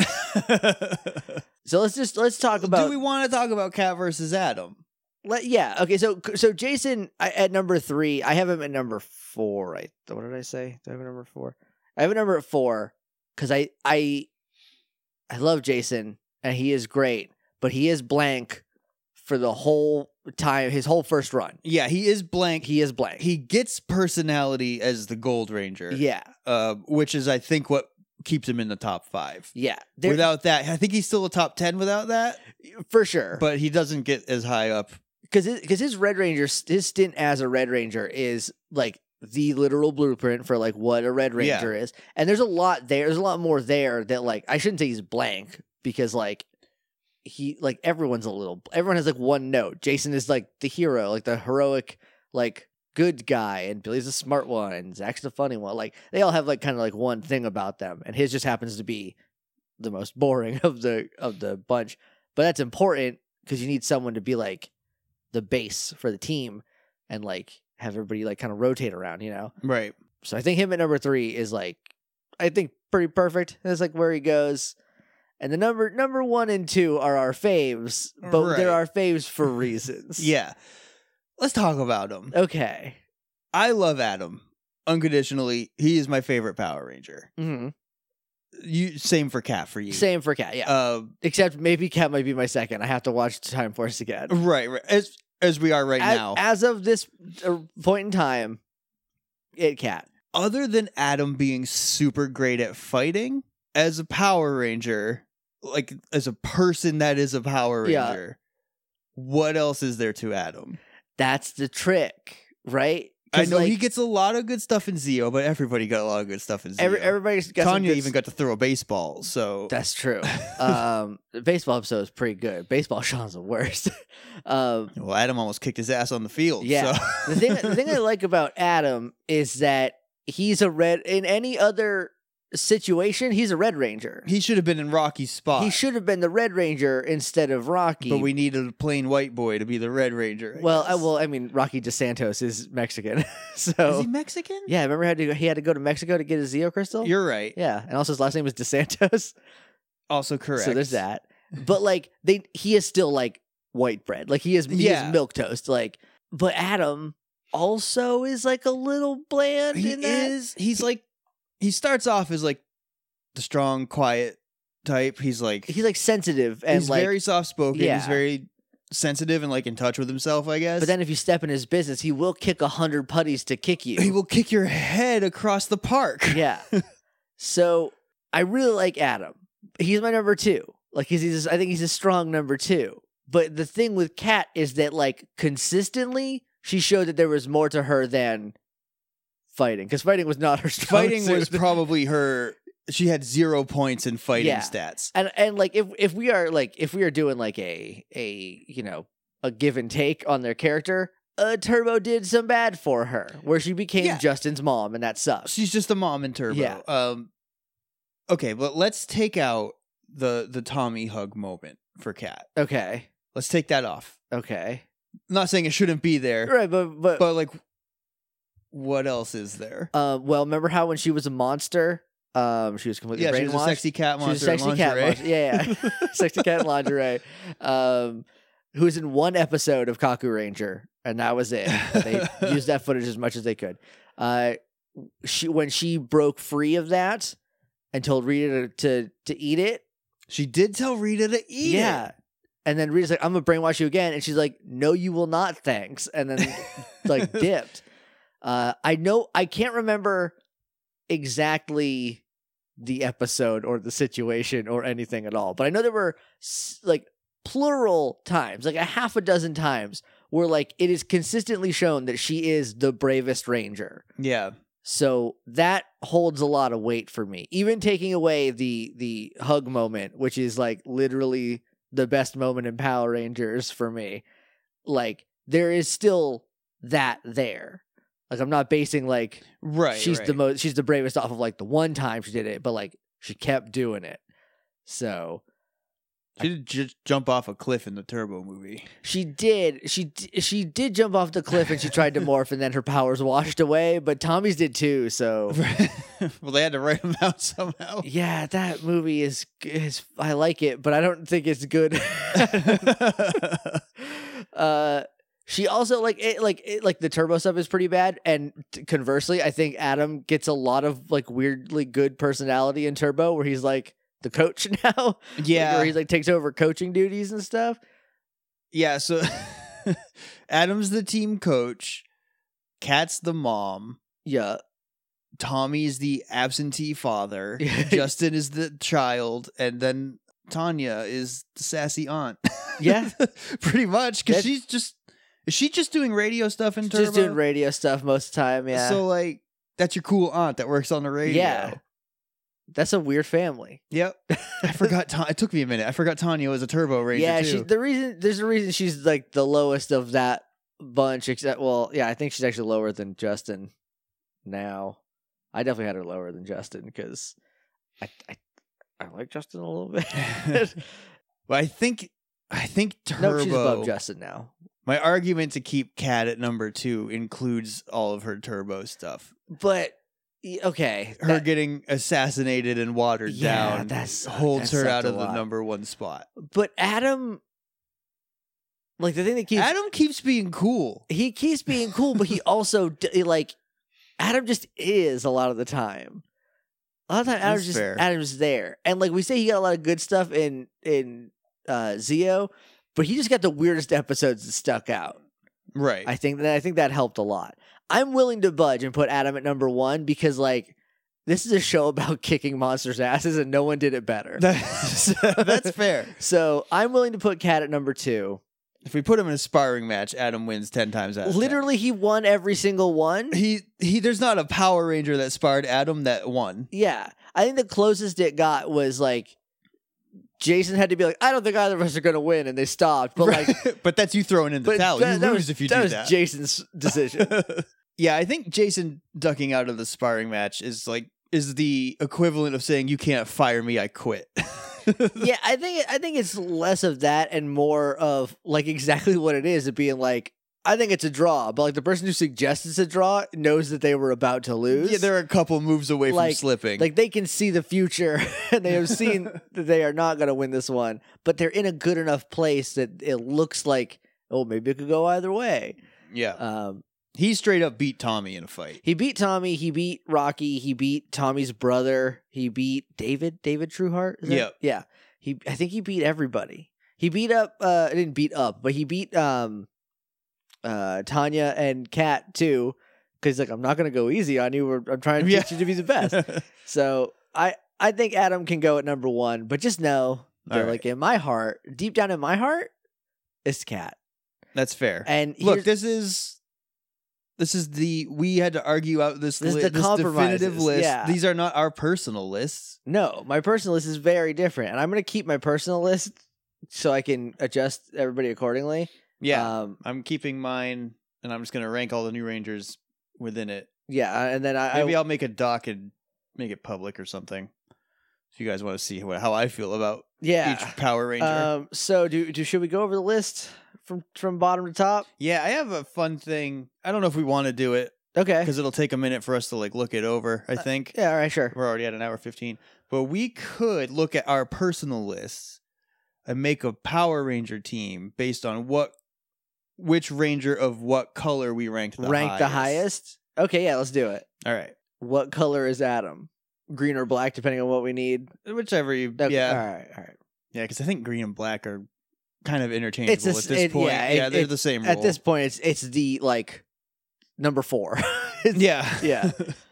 So let's just let's talk about. do we want to talk about Cat versus Adam? Let, yeah. Okay. So so Jason I, at number three. I have him at number four. Right. What did I say? Do I have a number four? I have a number at four because I I I love Jason and he is great, but he is blank for the whole time. His whole first run, Yeah, he is blank. he is blank. He gets personality as the Gold Ranger. yeah. uh, which is I think what keeps him in the top five. Yeah. There- Without that, I think he's still a top ten without that, for sure. but he doesn't get as high up. because because his Red Ranger, his stint as a Red Ranger is like the literal blueprint for like what a Red Yeah. Ranger is, and there's a lot there. There's a lot more there that like I shouldn't say he's blank because like he like everyone's a little everyone has like one note. Jason is like the hero, like the heroic like good guy, and Billy's the smart one, and Zach's the funny one. Like they all have like kind of like one thing about them, and his just happens to be the most boring of the of the bunch. But that's important because you need someone to be like the base for the team and like have everybody like kind of rotate around, you know? Right. so I think him at number three is like, I think pretty perfect. That's like where he goes. And the number number one and two are our faves, but Right. they're our faves for reasons. Yeah. Let's talk about him. Okay. I love Adam unconditionally. He is my favorite Power Ranger. hmm You same for Cat for you. Same for Cat, yeah. Uh, Except maybe Cat might be my second. I have to watch Time Force again. right, right. As as we are right as, now. As of this uh, point in time, it Cat. Other than Adam being super great at fighting, as a Power Ranger, like as a person that is a Power Yeah. Ranger, what else is there to Adam? That's the trick, right? I 'Cause, know like, he gets a lot of good stuff in Zeo, but everybody got a lot of good stuff in Zeo. every, everybody's got some Tanya good even got to throw a baseball, so That's true. um, the baseball episode is pretty good. Baseball Sean's the worst. um, well, Adam almost kicked his ass on the field. Yeah. so. the thing, the thing I like about Adam is that he's a red. In any other situation, he's a Red Ranger. he should have been in Rocky's spot. He should have been the Red Ranger instead of Rocky. but we needed a plain white boy to be the Red Ranger. I well, I, guess. well, I mean, Rocky DeSantos is Mexican, Is so he Mexican? yeah. Remember, how to, he had to go to Mexico to get his Zeo crystal. You're right. Yeah, and also his last name was DeSantos. Also correct. So there's that. But like they he is still like white bread. Like he is he Yeah. is milk toast. Like but Adam also is like a little bland He in that. is. He's like. He starts off as like the strong, quiet type. He's like. He's like sensitive and he's like very soft spoken. Yeah. He's very sensitive and like in touch with himself, I guess. but then if you step in his business, he will kick a hundred putties to kick you. he will kick your head across the park. Yeah. So I really like Adam. He's my number two. Like he's, he's I think he's a strong number two. But the thing with Kat is that like consistently she showed that there was more to her than fighting. Because fighting was not her strong Fighting was suit. probably her. She had zero points in fighting Yeah. stats. and and like if if we are like if we are doing like a a you know a give and take on their character, uh, Turbo did some bad for her, where she became Yeah. Justin's mom, and that sucks. She's just a mom in Turbo. Yeah. Um. Okay, but let's take out the the Tommy hug moment for Kat. Okay, Let's take that off. okay, I'm not saying it shouldn't be there, right, but but, but like, what else is there? uh, well, remember how when she was a monster, um, she was completely Yeah, brainwashed. she was a sexy cat She was monster. a in sexy cat lingerie. monster. Yeah, yeah. sexy cat in lingerie. Um, who was in one episode of Kaku Ranger, and that was it. They used that footage as much as they could. Uh, she when she broke free of that and told Rita to to, to eat it. She did tell Rita to eat yeah. it. And then Rita's like, I'm gonna brainwash you again, and she's like, no, you will not, thanks. And then like dipped. Uh, I know I can't remember exactly the episode or the situation or anything at all, but I know there were s- like plural times, like a half a dozen times, where like it is consistently shown that she is the bravest ranger. Yeah. So that holds a lot of weight for me. Even taking away the the hug moment, which is like literally the best moment in Power Rangers for me, like there is still that there. Like I'm not basing like Right. she's right. the most she's the bravest off of like the one time she did it, but like she kept doing it. So She did just jump off a cliff in the Turbo movie. she did she d- she did jump off the cliff and she tried to morph and then her powers washed away, but Tommy's did too. So well, they had to write him out somehow. yeah, that movie is is I like it, but I don't think it's good. uh, she also like it, like it, like the Turbo stuff is pretty bad, and t- conversely, I think Adam gets a lot of like weirdly good personality in Turbo, where he's like the coach now. Like, Yeah. where he's like takes over coaching duties and stuff. Yeah, so Adam's the team coach, Kat's the mom, Yeah, Tommy's the absentee father, Justin is the child, and then Tanya is the sassy aunt. Yeah. Pretty much, because That's- she's just is she just doing radio stuff in She's Turbo? just doing radio stuff most of the time. Yeah, So like that's your cool aunt that works on the radio. Yeah. that's a weird family. Yep. I forgot. Ta- it took me a minute. I forgot Tanya was a Turbo Ranger Yeah, too. she's the reason. There's a reason she's like the lowest of that bunch. Except, well, yeah, I think she's actually lower than Justin. Now, I definitely had her lower than Justin because I, I I like Justin a little bit. But I think I think Turbo. Nope, she's above Justin now. My argument to keep Kat at number two includes all of her Turbo stuff. But Y- Okay, her that- getting assassinated and watered Yeah, down that's- holds that her sucked out a of the lot. number one spot. but Adam, like the thing that keeps Adam keeps being cool. he keeps being cool, but he also d- like Adam just is a lot of the time. A lot of the time, Adam's That's just fair. Adam's there, and like we say, he got a lot of good stuff in in uh, Zeo, but he just got the weirdest episodes that stuck out. Right. I think that I think that helped a lot. I'm willing to budge and put Adam at number one because like this is a show about kicking monsters' asses, and no one did it better. That's, that's fair. So I'm willing to put Cat at number two. If we put him in a sparring match, Adam wins ten times out of Literally, he won every single one. ten. He he. There's not a Power Ranger that sparred Adam that won. Yeah, I think the closest it got was like Jason had to be like, I don't think either of us are going to win, and they stopped. But like, but that's you throwing in the but towel. that, You that lose was, if you that do was that. Jason's decision. Yeah, I think Jason ducking out of the sparring match is like is the equivalent of saying you can't fire me, I quit. Yeah, I think I think it's less of that and more of like exactly what it is. It being like, I think it's a draw, but like the person who suggests it's a draw knows that they were about to lose. Yeah, they're a couple moves away Like- from slipping. Like they can see the future and they have seen that they are not going to win this one, but they're in a good enough place that it looks like, oh, maybe it could go either way. yeah, Um, he straight up beat Tommy in a fight. he beat Tommy. He beat Rocky. He beat Tommy's brother. He beat David. David Trueheart. Is that- Yep. Yeah. He. I think he beat everybody. He beat up. Uh, didn't beat up, but he beat um, uh, Tanya and Kat too. Because like I'm not gonna go easy on you. We're, I'm trying to Yeah. teach you to be the best. So I I think Adam can go at number one, but just know that All right. like in my heart, deep down in my heart, it's Cat. That's fair. And Look, here's- this is this is the we had to argue out this This is li- the this definitive compromises, list. yeah. These are not our personal lists. No, my personal list is very different, and I'm going to keep my personal list so I can adjust everybody accordingly. Yeah, um, I'm keeping mine, and I'm just gonna rank all the new Rangers within it. yeah, and then I, Maybe I I'll make a doc and make it public or something. If you guys want to see how, how I feel about yeah. each Power Ranger. Um, so do do should we go over the list from from bottom to top? yeah, I have a fun thing. I don't know if we want to do it Okay. because it'll take a minute for us to like look it over. I think Yeah. All right. Sure. we're already at an hour fifteen, but we could look at our personal lists and make a Power Ranger team based on what which Ranger of what color we ranked the Rank highest. the highest. Okay. Yeah. Let's do it. All right, What color is Adam? Green or black, depending on what we need. whichever you. Okay, Yeah, All right. All right. yeah, because I think green and black are kind of interchangeable It's a at s- this it- point. yeah, Yeah, it- they're it- the same. At rule. this point, it's it's the like number four. It's- yeah, yeah.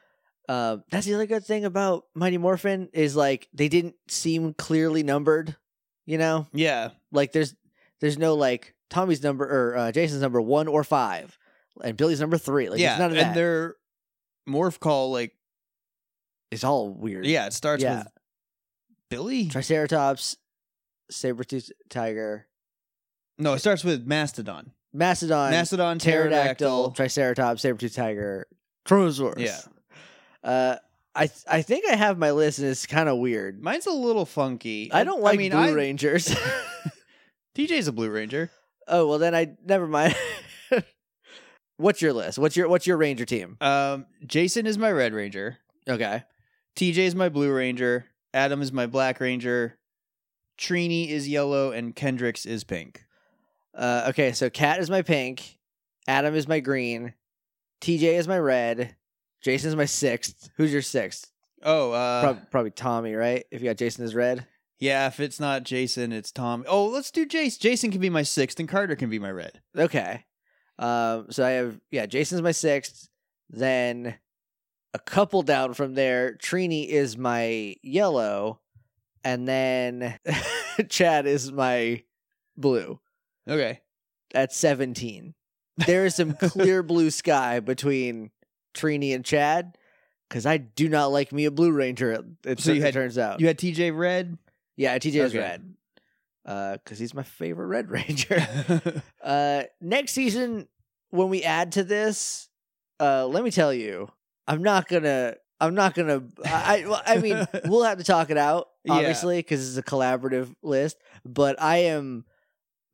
Um, that's the other good thing about Mighty Morphin is like they didn't seem clearly numbered. You know, yeah. like there's there's no like Tommy's number or uh, Jason's number one or five, and Billy's number three. Like yeah, there's none of and that. their morph call, like, It's all weird. yeah, it starts Yeah. with Billy. Triceratops, saber-toothed tiger, No, it starts with Mastodon. Mastodon, Mastodon, pterodactyl, pterodactyl. Triceratops, saber-toothed tiger, Tyrannosaurus. Yeah. Uh, I th- I think I have my list, and it's kind of weird. Mine's a little funky. I don't like mean, Blue I, Rangers. T J's a Blue Ranger. Oh well, then I never mind. What's your list? What's your what's your Ranger team? Um, Jason is my Red Ranger. Okay. T J is my Blue Ranger. Adam is my Black Ranger. Trini is yellow, and Kendricks is pink. Uh, okay, so Cat is my pink, Adam is my green, T J is my red, Jason is my sixth. Who's your sixth? Oh, uh, Prob- probably Tommy, right? If you got Jason as red. yeah. If it's not Jason, it's Tom. Oh, let's do Jace. Jason can be my sixth, and Carter can be my red. Okay. Um, so I have yeah, Jason's my sixth. Then a couple down from there, Trini is my yellow, and then Chad is my blue. Okay. At seventeen. There is some clear blue sky between Trini and Chad, because I do not like me a Blue Ranger. It, it, So you it had- turns out. You had T J red. yeah, T J is Okay. red. Uh, because he's my favorite Red Ranger. uh, next season, when we add to this, uh, let me tell you, I'm not gonna. I'm not gonna. I. I, well, I mean, we'll have to talk it out, Yeah. obviously, because it's a collaborative list. But I am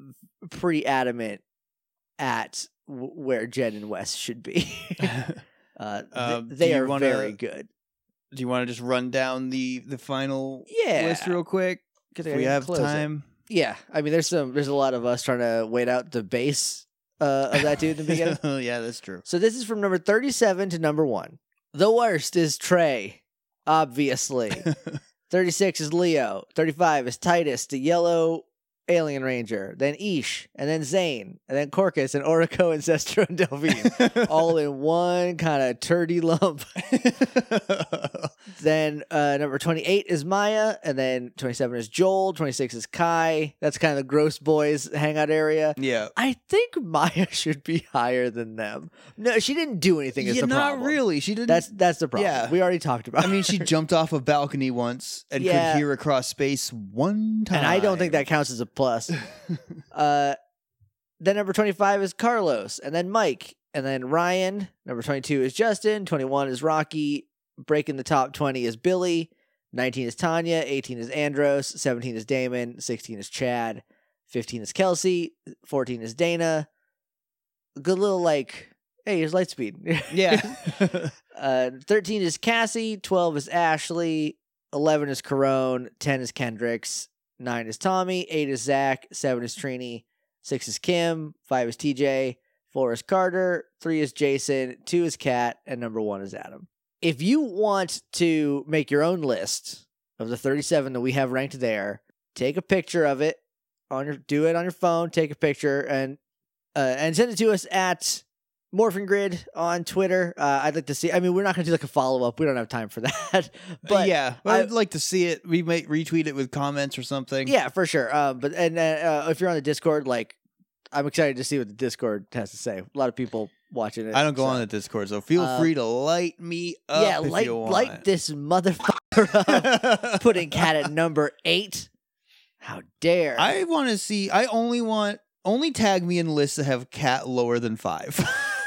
pretty adamant at w- where Jen and Wes should be. Uh, th- Um, do they you are wanna- very good. Do you want to just run down the the final Yeah. list real quick? If If we have time. Yeah, I mean, there's some, there's a lot of us trying to wait out the base uh, of that dude in the beginning. Yeah, that's true. So this is from number thirty-seven to number one. The worst is Trey, obviously. thirty-six is Leo. thirty-five is Titus, the yellow alien ranger. Then Ish, and then Zane, and then Corcus, and Orico, and Zestro, and Delvine. All in one kind of turdy lump. Then uh, number twenty-eight is Maya, and then twenty-seven is Joel. twenty-six is Kai. That's kind of the gross boys hangout area. Yeah. I think Maya should be higher than them. No, she didn't do anything. Is Yeah, the not problem. really. She didn't. That's that's the problem. Yeah. We already talked about. I mean, she her. jumped off a balcony once and Yeah. could hear across space one time. and I don't think that counts as a plus. uh, then number twenty-five is Carlos, and then Mike, and then Ryan. Number twenty-two is Justin. twenty-one is Rocky. Breaking the top twenty is Billy. nineteen is Tanya. eighteen is Andros. seventeen is Damon. sixteen is Chad. fifteen is Kelsey. fourteen is Dana. Good little like, hey, here's Lightspeed. Yeah. uh, thirteen is Cassie. twelve is Ashley. eleven is Corone. ten is Kendricks. nine is Tommy. eight is Zach. seven is Trini. six is Kim. five is T J. four is Carter. three is Jason. two is Kat. And number one is Adam. If you want to make your own list of the thirty-seven that we have ranked there, take a picture of it on your, do it on your phone, take a picture and, uh, and send it to us at Morphin Grid on Twitter. Uh, I'd like to see, I mean, we're not going to do like a follow up. We don't have time for that, but yeah, I- I'd like to see it. We might retweet it with comments or something. yeah, for sure. Um, but, and, uh, uh, if you're on the Discord, like, I'm excited to see what the Discord has to say. A lot of people watching it. I don't go so. on the Discord, so feel Uh, free to light me up. Yeah, if light, you want. light this motherfucker up. Putting Cat at number eight. How dare. I want to see. I only want only tag me in lists that have cat lower than five.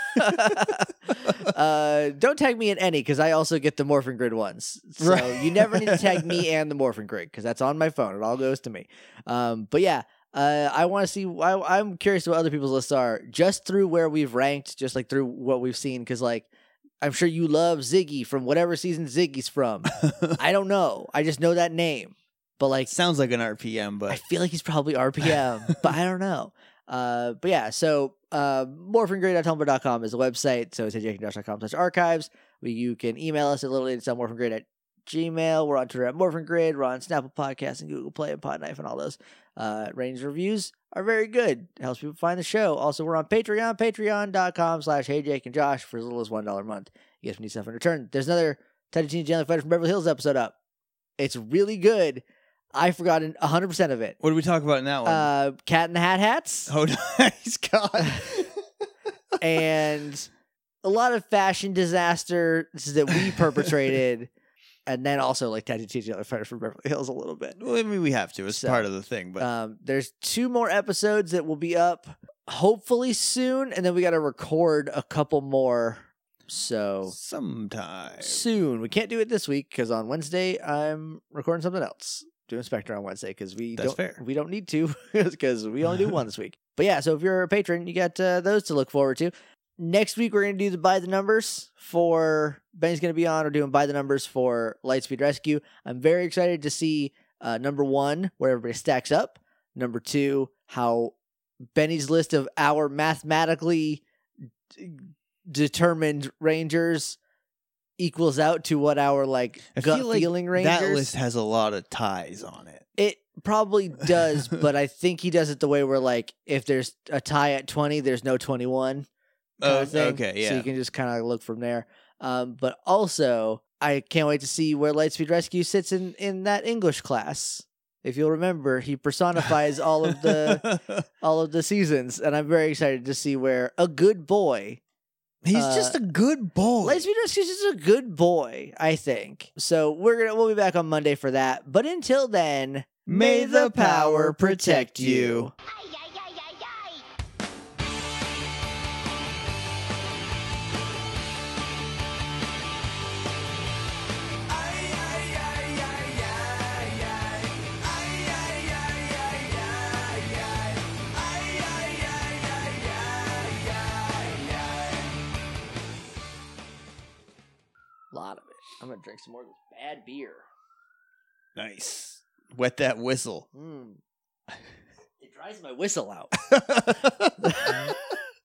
uh, don't tag me in any because I also get the Morphin Grid ones. So Right. you never need to tag me and the Morphin Grid because that's on my phone. It all goes to me. Um, but yeah, uh, I want to see. I, I'm curious what other people's lists are just through where we've ranked, just like through what we've seen. Because like, I'm sure you love Ziggy from whatever season Ziggy's from. I don't know. I just know that name. But like, Sounds like an R P M, I but feel like he's probably R P M, but I don't know. Uh, but yeah, so uh, morphin grid dot tumblr dot com is the website. So it's at jake and josh dot com slash archives. We, you can email us at little idiots dot morphin grid at Gmail. We're on Twitter at Morphin Grid. We're on Snapple Podcast and Google Play and Podknife and all those. Uh, ratings reviews are very good. It helps people find the show. Also, we're on Patreon, patreon dot com slash hey Jake and Josh for as little as one dollar a month. You get some new stuff in return. There's another Teddy Teen Jalen Fighter from Beverly Hills episode up. It's really good. I forgot one hundred percent of it. what did we talk about in that one? Uh, Cat in the Hat hats oh, nice God. and a lot of fashion disasters that we perpetrated, and then also like Teddy Teen Jalen Fighter from Beverly Hills a little bit. Well, I mean, we have to. It's So, part of the thing, but Um, there's two more episodes that will be up hopefully soon, and then we got to record a couple more. So sometime. soon. We can't do it this week because on Wednesday I'm recording something else. Doing Spectre on Wednesday because we That's don't fair. we don't need to because we only do one this week. But yeah, so if you're a patron, you got uh, those to look forward to. Next week we're gonna do the by the numbers for Ben's gonna be on. We're doing by the numbers for Lightspeed Rescue. I'm very excited to see uh, number one where everybody stacks up. Number two, how Benny's list of our mathematically d- determined Rangers equals out to what our like I gut feel like feeling Rangers. that list has a lot of ties on it. It probably does, but I think he does it the way where like if there's a tie at twenty, there's no twenty-one. kind Oh, of thing. okay, So yeah. you can just kind of look from there. Um, but also, I can't wait to see where Lightspeed Rescue sits in in that English class. If you'll remember, he personifies all of the all of the seasons, and I'm very excited to see where a good boy. He's uh, just a good boy. Lightspeed Rescue is just a good boy, I think. So we're gonna we'll be back on Monday for that. But until then, May the power protect you. I'm gonna drink some more of this bad beer. Nice. Wet that whistle. Mm. It dries my whistle out.